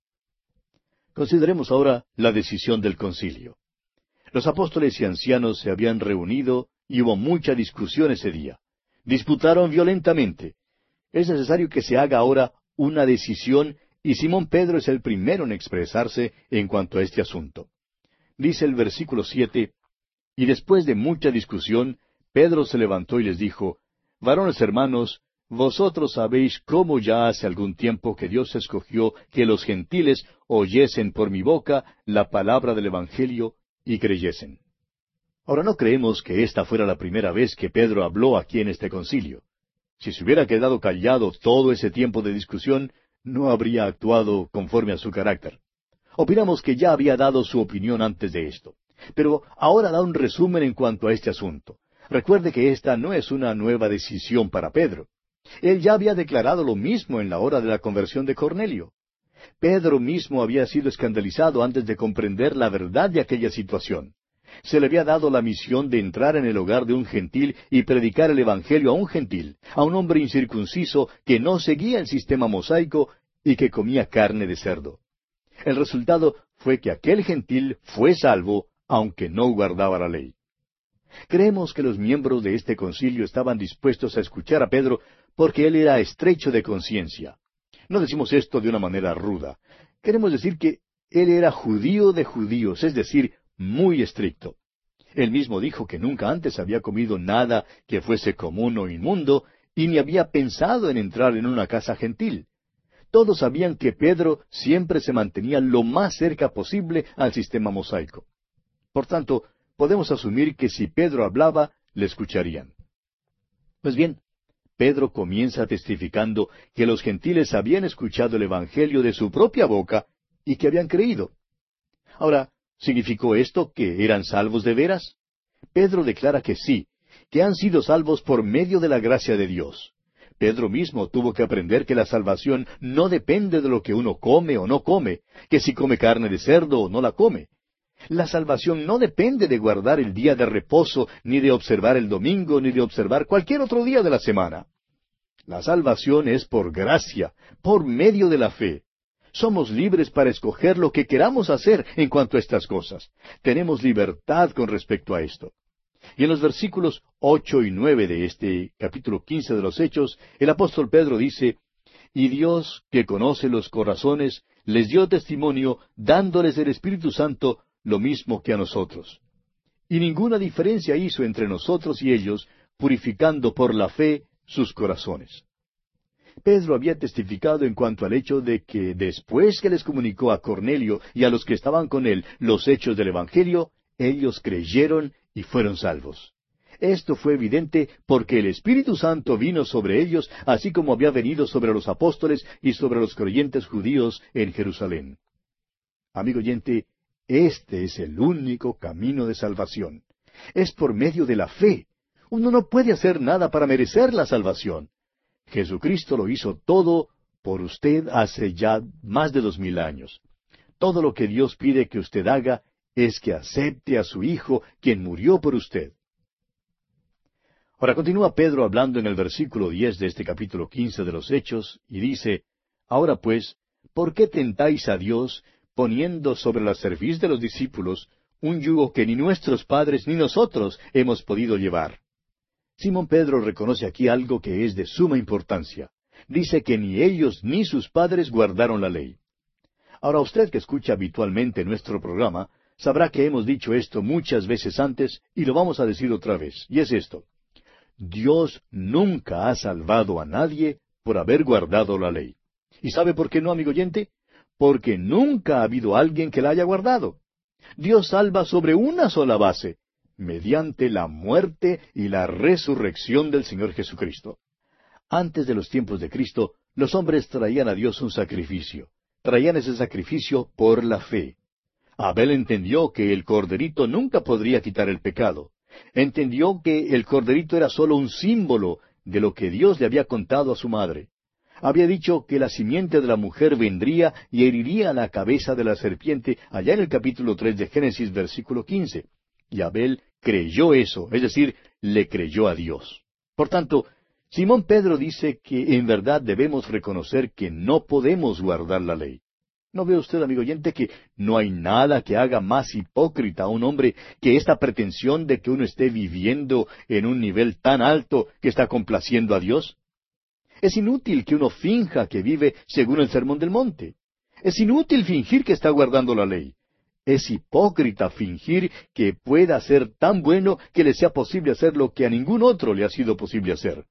Consideremos ahora la decisión del concilio. Los apóstoles y ancianos se habían reunido y hubo mucha discusión ese día. Disputaron violentamente. Es necesario que se haga ahora una decisión y Simón Pedro es el primero en expresarse en cuanto a este asunto. Dice el versículo siete, y después de mucha discusión, Pedro se levantó y les dijo, Varones hermanos, vosotros sabéis cómo ya hace algún tiempo que Dios escogió que los gentiles oyesen por mi boca la palabra del Evangelio y creyesen. Ahora no creemos que esta fuera la primera vez que Pedro habló aquí en este concilio. Si se hubiera quedado callado todo ese tiempo de discusión, no habría actuado conforme a su carácter. Opinamos que ya había dado su opinión antes de esto. Pero ahora da un resumen en cuanto a este asunto. Recuerde que esta no es una nueva decisión para Pedro. Él ya había declarado lo mismo en la hora de la conversión de Cornelio. Pedro mismo había sido escandalizado antes de comprender la verdad de aquella situación. Se le había dado la misión de entrar en el hogar de un gentil y predicar el Evangelio a un gentil, a un hombre incircunciso que no seguía el sistema mosaico y que comía carne de cerdo. El resultado fue que aquel gentil fue salvo, aunque no guardaba la ley. Creemos que los miembros de este concilio estaban dispuestos a escuchar a Pedro porque él era estrecho de conciencia. No decimos esto de una manera ruda. Queremos decir que él era judío de judíos, es decir, muy estricto. Él mismo dijo que nunca antes había comido nada que fuese común o inmundo, y ni había pensado en entrar en una casa gentil. Todos sabían que Pedro siempre se mantenía lo más cerca posible al sistema mosaico. Por tanto, podemos asumir que si Pedro hablaba, le escucharían. Pues bien, Pedro comienza testificando que los gentiles habían escuchado el Evangelio de su propia boca y que habían creído. Ahora, ¿significó esto que eran salvos de veras? Pedro declara que sí, que han sido salvos por medio de la gracia de Dios. Pedro mismo tuvo que aprender que la salvación no depende de lo que uno come o no come, que si come carne de cerdo o no la come. La salvación no depende de guardar el día de reposo, ni de observar el domingo, ni de observar cualquier otro día de la semana. La salvación es por gracia, por medio de la fe. Somos libres para escoger lo que queramos hacer en cuanto a estas cosas. Tenemos libertad con respecto a esto. Y en los versículos ocho y nueve de este capítulo quince de los Hechos, el apóstol Pedro dice, «Y Dios, que conoce los corazones, les dio testimonio, dándoles el Espíritu Santo, lo mismo que a nosotros. Y ninguna diferencia hizo entre nosotros y ellos, purificando por la fe sus corazones». Pedro había testificado en cuanto al hecho de que después que les comunicó a Cornelio y a los que estaban con él los hechos del Evangelio, ellos creyeron y fueron salvos. Esto fue evidente porque el Espíritu Santo vino sobre ellos, así como había venido sobre los apóstoles y sobre los creyentes judíos en Jerusalén. Amigo oyente, este es el único camino de salvación. Es por medio de la fe. Uno no puede hacer nada para merecer la salvación. Jesucristo lo hizo todo por usted hace ya más de dos mil años. Todo lo que Dios pide que usted haga es que acepte a su Hijo, quien murió por usted. Ahora continúa Pedro hablando en el versículo diez de este capítulo quince de los Hechos, y dice, «Ahora pues, ¿por qué tentáis a Dios, poniendo sobre la cerviz de los discípulos un yugo que ni nuestros padres ni nosotros hemos podido llevar?» Simón Pedro reconoce aquí algo que es de suma importancia. Dice que ni ellos ni sus padres guardaron la ley. Ahora usted que escucha habitualmente nuestro programa, sabrá que hemos dicho esto muchas veces antes y lo vamos a decir otra vez, y es esto. Dios nunca ha salvado a nadie por haber guardado la ley. ¿Y sabe por qué no, amigo oyente? Porque nunca ha habido alguien que la haya guardado. Dios salva sobre una sola base, mediante la muerte y la resurrección del Señor Jesucristo. Antes de los tiempos de Cristo, los hombres traían a Dios un sacrificio. Traían ese sacrificio por la fe. Abel entendió que el corderito nunca podría quitar el pecado. Entendió que el corderito era sólo un símbolo de lo que Dios le había contado a su madre. Había dicho que la simiente de la mujer vendría y heriría la cabeza de la serpiente allá en el capítulo tres de Génesis, versículo quince. Y Abel creyó eso, es decir, le creyó a Dios. Por tanto, Simón Pedro dice que en verdad debemos reconocer que no podemos guardar la ley. ¿No ve usted, amigo oyente, que no hay nada que haga más hipócrita a un hombre que esta pretensión de que uno esté viviendo en un nivel tan alto que está complaciendo a Dios? Es inútil que uno finja que vive según el Sermón del Monte. Es inútil fingir que está guardando la ley. Es hipócrita fingir que pueda ser tan bueno que le sea posible hacer lo que a ningún otro le ha sido posible hacer.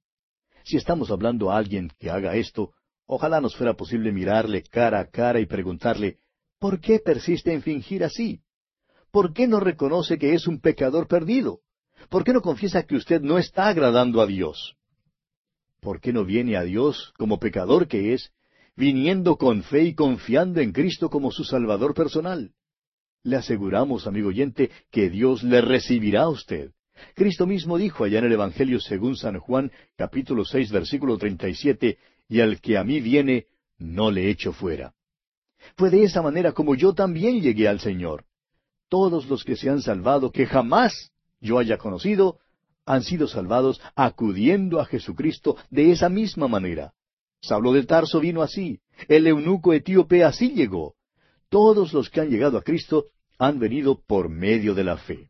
Si estamos hablando a alguien que haga esto, ojalá nos fuera posible mirarle cara a cara y preguntarle, ¿por qué persiste en fingir así? ¿Por qué no reconoce que es un pecador perdido? ¿Por qué no confiesa que usted no está agradando a Dios? ¿Por qué no viene a Dios como pecador que es, viniendo con fe y confiando en Cristo como su Salvador personal? Le aseguramos, amigo oyente, que Dios le recibirá a usted. Cristo mismo dijo allá en el Evangelio según San Juan, capítulo seis, versículo treinta y siete, y al que a mí viene, no le echo fuera. Fue de esa manera como yo también llegué al Señor. Todos los que se han salvado, que jamás yo haya conocido, han sido salvados acudiendo a Jesucristo de esa misma manera. Saulo de Tarso vino así. El eunuco etíope así llegó. Todos los que han llegado a Cristo han venido por medio de la fe.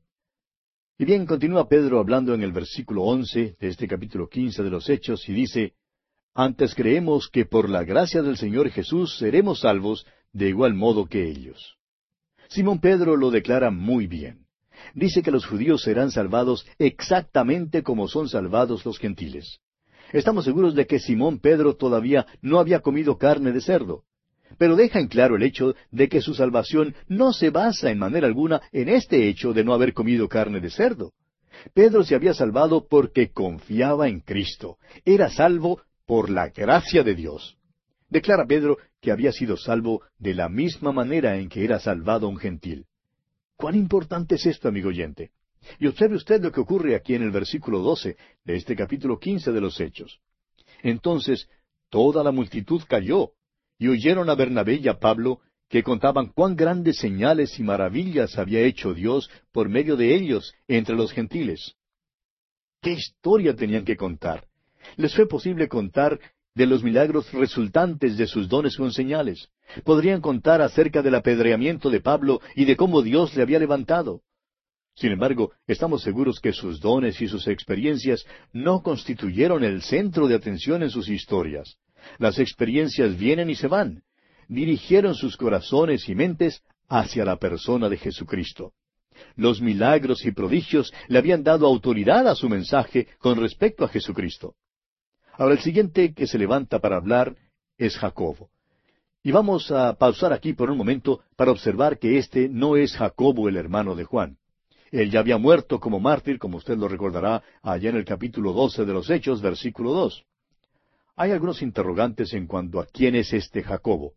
Y bien, continúa Pedro hablando en el versículo once de este capítulo quince de los Hechos y dice, «Antes creemos que por la gracia del Señor Jesús seremos salvos de igual modo que ellos». Simón Pedro lo declara muy bien. Dice que los judíos serán salvados exactamente como son salvados los gentiles. Estamos seguros de que Simón Pedro todavía no había comido carne de cerdo, pero deja en claro el hecho de que su salvación no se basa en manera alguna en este hecho de no haber comido carne de cerdo. Pedro se había salvado porque confiaba en Cristo. Era salvo por la gracia de Dios. Declara Pedro que había sido salvo de la misma manera en que era salvado un gentil. ¿Cuán importante es esto, amigo oyente? Y observe usted lo que ocurre aquí en el versículo doce de este capítulo quince de los Hechos. Entonces toda la multitud cayó, y oyeron a Bernabé y a Pablo, que contaban cuán grandes señales y maravillas había hecho Dios por medio de ellos entre los gentiles. ¿Qué historia tenían que contar? Les fue posible contar de los milagros resultantes de sus dones con señales. Podrían contar acerca del apedreamiento de Pablo y de cómo Dios le había levantado. Sin embargo, estamos seguros que sus dones y sus experiencias no constituyeron el centro de atención en sus historias. Las experiencias vienen y se van. Dirigieron sus corazones y mentes hacia la persona de Jesucristo. Los milagros y prodigios le habían dado autoridad a su mensaje con respecto a Jesucristo. Ahora el siguiente que se levanta para hablar es Jacobo. Y vamos a pausar aquí por un momento para observar que este no es Jacobo el hermano de Juan. Él ya había muerto como mártir, como usted lo recordará, allá en el capítulo doce de los Hechos, versículo dos. Hay algunos interrogantes en cuanto a quién es este Jacobo.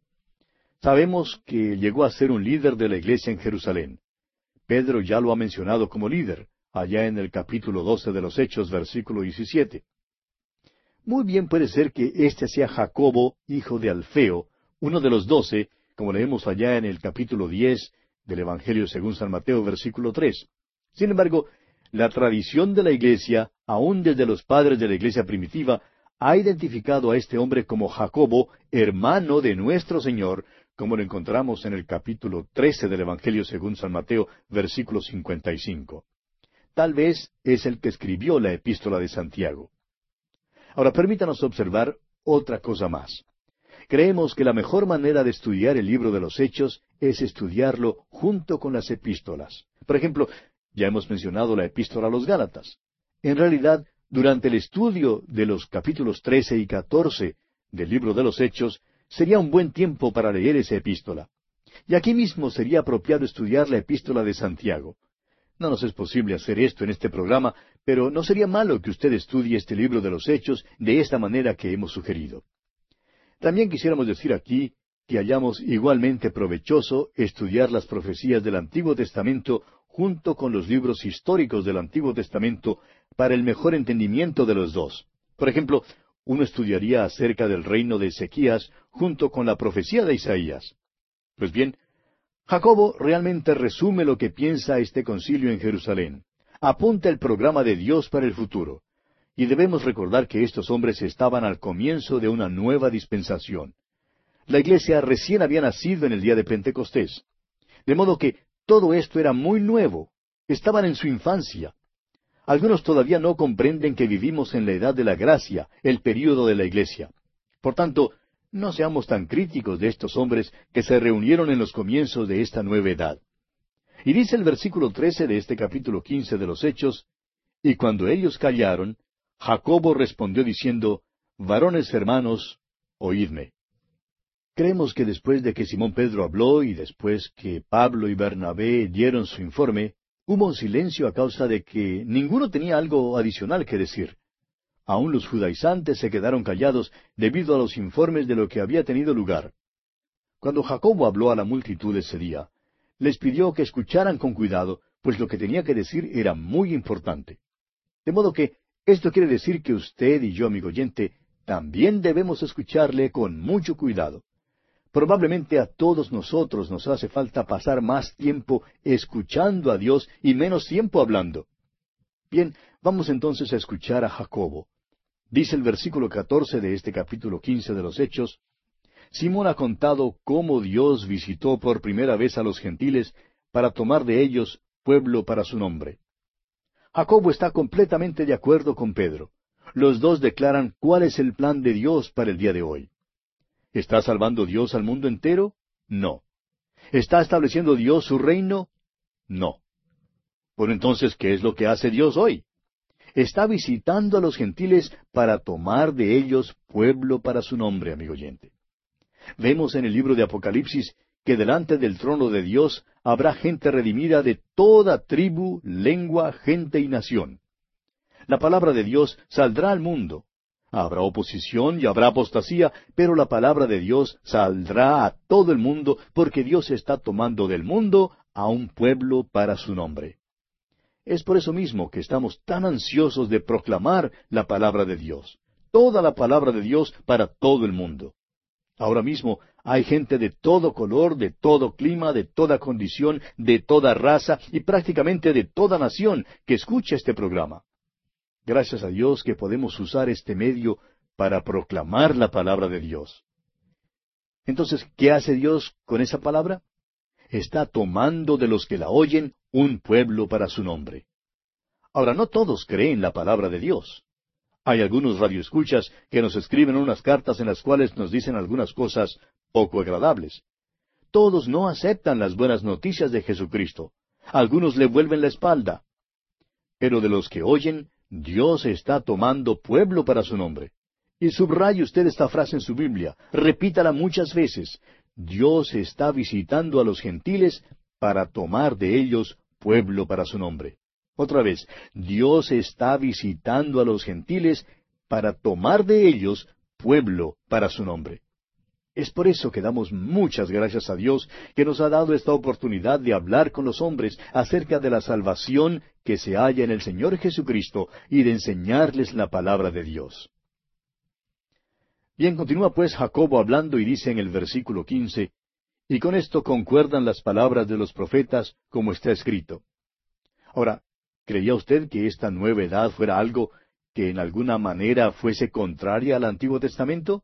Sabemos que llegó a ser un líder de la iglesia en Jerusalén. Pedro ya lo ha mencionado como líder, allá en el capítulo doce de los Hechos, versículo diecisiete. Muy bien puede ser que este sea Jacobo, hijo de Alfeo, uno de los doce, como leemos allá en el capítulo diez del Evangelio según San Mateo, versículo tres. Sin embargo, la tradición de la iglesia, aun desde los padres de la iglesia primitiva, ha identificado a este hombre como Jacobo, hermano de nuestro Señor, como lo encontramos en el capítulo trece del Evangelio según San Mateo, versículo cincuenta y cinco. Tal vez es el que escribió la epístola de Santiago. Ahora permítanos observar otra cosa más. Creemos que la mejor manera de estudiar el libro de los Hechos es estudiarlo junto con las epístolas. Por ejemplo, ya hemos mencionado la epístola a los Gálatas. En realidad, durante el estudio de los capítulos trece y catorce del libro de los Hechos, sería un buen tiempo para leer esa epístola. Y aquí mismo sería apropiado estudiar la epístola de Santiago. No nos es posible hacer esto en este programa, pero no sería malo que usted estudie este libro de los Hechos de esta manera que hemos sugerido. También quisiéramos decir aquí que hallamos igualmente provechoso estudiar las profecías del Antiguo Testamento junto con los libros históricos del Antiguo Testamento para el mejor entendimiento de los dos. Por ejemplo, uno estudiaría acerca del reino de Ezequías junto con la profecía de Isaías. Pues bien, Jacobo realmente resume lo que piensa este concilio en Jerusalén. Apunta el programa de Dios para el futuro. Y debemos recordar que estos hombres estaban al comienzo de una nueva dispensación. La iglesia recién había nacido en el día de Pentecostés. De modo que todo esto era muy nuevo. Estaban en su infancia. Algunos todavía no comprenden que vivimos en la edad de la gracia, el período de la iglesia. Por tanto, no seamos tan críticos de estos hombres que se reunieron en los comienzos de esta nueva edad. Y dice el versículo trece de este capítulo quince de los Hechos, y cuando ellos callaron, Jacobo respondió diciendo, varones hermanos, oídme. Creemos que después de que Simón Pedro habló y después que Pablo y Bernabé dieron su informe, hubo un silencio a causa de que ninguno tenía algo adicional que decir. Aun los judaizantes se quedaron callados debido a los informes de lo que había tenido lugar. Cuando Jacobo habló a la multitud ese día, les pidió que escucharan con cuidado, pues lo que tenía que decir era muy importante. De modo que esto quiere decir que usted y yo, amigo oyente, también debemos escucharle con mucho cuidado. Probablemente a todos nosotros nos hace falta pasar más tiempo escuchando a Dios y menos tiempo hablando. Bien, vamos entonces a escuchar a Jacobo. Dice el versículo catorce de este capítulo quince de los Hechos: Simón ha contado cómo Dios visitó por primera vez a los gentiles para tomar de ellos pueblo para su nombre. Jacobo está completamente de acuerdo con Pedro. Los dos declaran cuál es el plan de Dios para el día de hoy. ¿Está salvando Dios al mundo entero? No. ¿Está estableciendo Dios su reino? No. Bueno, entonces, ¿qué es lo que hace Dios hoy? Está visitando a los gentiles para tomar de ellos pueblo para su nombre, amigo oyente. Vemos en el libro de Apocalipsis que delante del trono de Dios habrá gente redimida de toda tribu, lengua, gente y nación. La palabra de Dios saldrá al mundo. Habrá oposición y habrá apostasía, pero la palabra de Dios saldrá a todo el mundo, porque Dios está tomando del mundo a un pueblo para su nombre. Es por eso mismo que estamos tan ansiosos de proclamar la palabra de Dios, toda la palabra de Dios para todo el mundo. Ahora mismo hay gente de todo color, de todo clima, de toda condición, de toda raza y prácticamente de toda nación que escucha este programa. Gracias a Dios que podemos usar este medio para proclamar la palabra de Dios. Entonces, ¿qué hace Dios con esa palabra? Está tomando de los que la oyen un pueblo para su nombre. Ahora, no todos creen la palabra de Dios. Hay algunos radioescuchas que nos escriben unas cartas en las cuales nos dicen algunas cosas poco agradables. Todos no aceptan las buenas noticias de Jesucristo. Algunos le vuelven la espalda. Pero de los que oyen, Dios está tomando pueblo para su nombre. Y subraye usted esta frase en su Biblia, repítala muchas veces. Dios está visitando a los gentiles para tomar de ellos pueblo para su nombre. Otra vez, Dios está visitando a los gentiles para tomar de ellos pueblo para su nombre. Es por eso que damos muchas gracias a Dios que nos ha dado esta oportunidad de hablar con los hombres acerca de la salvación que se halla en el Señor Jesucristo y de enseñarles la palabra de Dios. Bien, continúa pues Jacobo hablando y dice en el versículo quince, y con esto concuerdan las palabras de los profetas como está escrito. Ahora, ¿creía usted que esta nueva edad fuera algo que en alguna manera fuese contraria al Antiguo Testamento?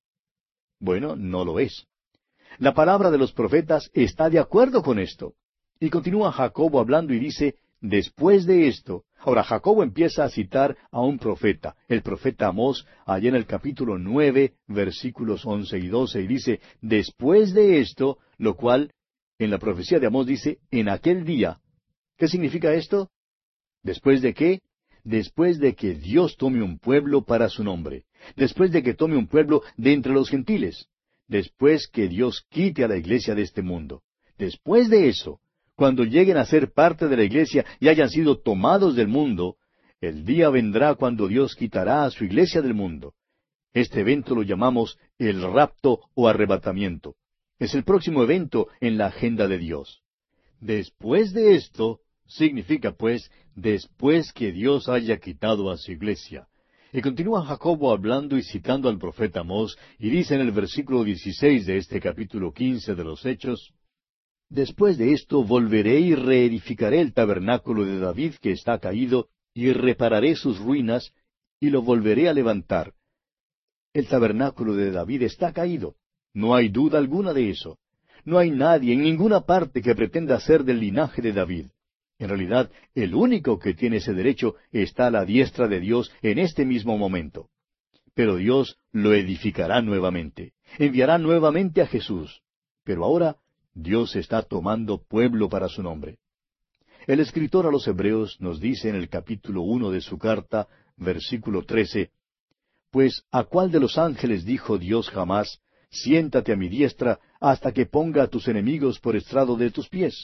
Bueno, no lo es. La palabra de los profetas está de acuerdo con esto. Y continúa Jacobo hablando y dice, después de esto. Ahora, Jacobo empieza a citar a un profeta, el profeta Amós, allá en el capítulo nueve, versículos once y doce, y dice, después de esto, lo cual, en la profecía de Amós dice, en aquel día. ¿Qué significa esto? ¿Después de qué? Después de que Dios tome un pueblo para su nombre. Después de que tome un pueblo de entre los gentiles. Después que Dios quite a la iglesia de este mundo. Después de eso, cuando lleguen a ser parte de la iglesia y hayan sido tomados del mundo, el día vendrá cuando Dios quitará a su iglesia del mundo. Este evento lo llamamos el rapto o arrebatamiento. Es el próximo evento en la agenda de Dios. Después de esto, significa pues, después que Dios haya quitado a su iglesia. Y continúa Jacobo hablando y citando al profeta Amós, y dice en el versículo dieciséis de este capítulo quince de los Hechos, después de esto volveré y reedificaré el tabernáculo de David que está caído, y repararé sus ruinas, y lo volveré a levantar. El tabernáculo de David está caído. No hay duda alguna de eso. No hay nadie en ninguna parte que pretenda ser del linaje de David. En realidad, el único que tiene ese derecho está a la diestra de Dios en este mismo momento. Pero Dios lo edificará nuevamente. Enviará nuevamente a Jesús. Pero ahora Dios está tomando pueblo para su nombre. El escritor a los Hebreos nos dice en el capítulo uno de su carta, versículo trece, pues ¿a cuál de los ángeles dijo Dios jamás, siéntate a mi diestra hasta que ponga a tus enemigos por estrado de tus pies?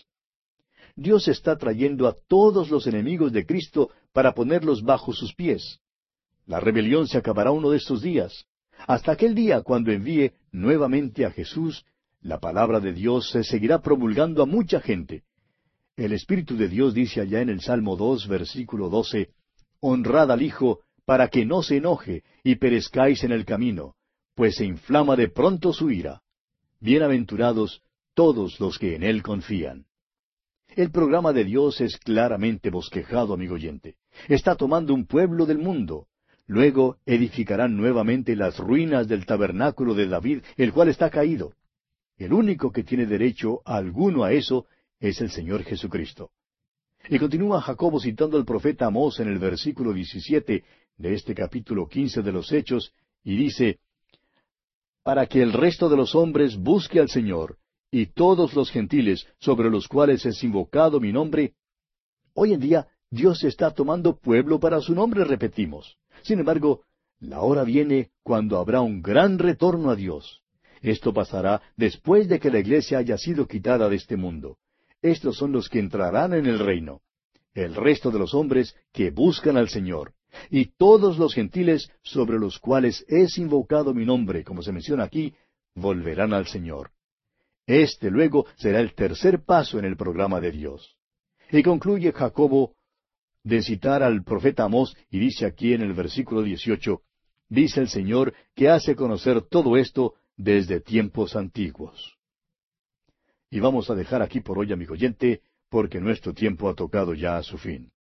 Dios está trayendo a todos los enemigos de Cristo para ponerlos bajo sus pies. La rebelión se acabará uno de estos días. Hasta aquel día cuando envíe nuevamente a Jesús, La palabra de Dios se seguirá promulgando a mucha gente. El Espíritu de Dios dice allá en el Salmo dos, versículo doce, «Honrad al Hijo, para que no se enoje, y perezcáis en el camino, pues se inflama de pronto su ira. Bienaventurados todos los que en Él confían». El programa de Dios es claramente bosquejado, amigo oyente. Está tomando un pueblo del mundo. Luego edificarán nuevamente las ruinas del tabernáculo de David, el cual está caído. El único que tiene derecho alguno a eso es el Señor Jesucristo. Y continúa Jacobo citando al profeta Amós en el versículo diecisiete de este capítulo quince de los Hechos, y dice, «Para que el resto de los hombres busque al Señor, y todos los gentiles sobre los cuales es invocado mi nombre». Hoy en día Dios está tomando pueblo para su nombre, repetimos. Sin embargo, la hora viene cuando habrá un gran retorno a Dios. Esto pasará después de que la iglesia haya sido quitada de este mundo. Estos son los que entrarán en el reino. El resto de los hombres que buscan al Señor. Y todos los gentiles sobre los cuales es invocado mi nombre, como se menciona aquí, volverán al Señor. Este luego será el tercer paso en el programa de Dios. Y concluye Jacobo de citar al profeta Amós, y dice aquí en el versículo dieciocho, «Dice el Señor que hace conocer todo esto desde tiempos antiguos». Y vamos a dejar aquí por hoy, amigo oyente, porque nuestro tiempo ha tocado ya a su fin.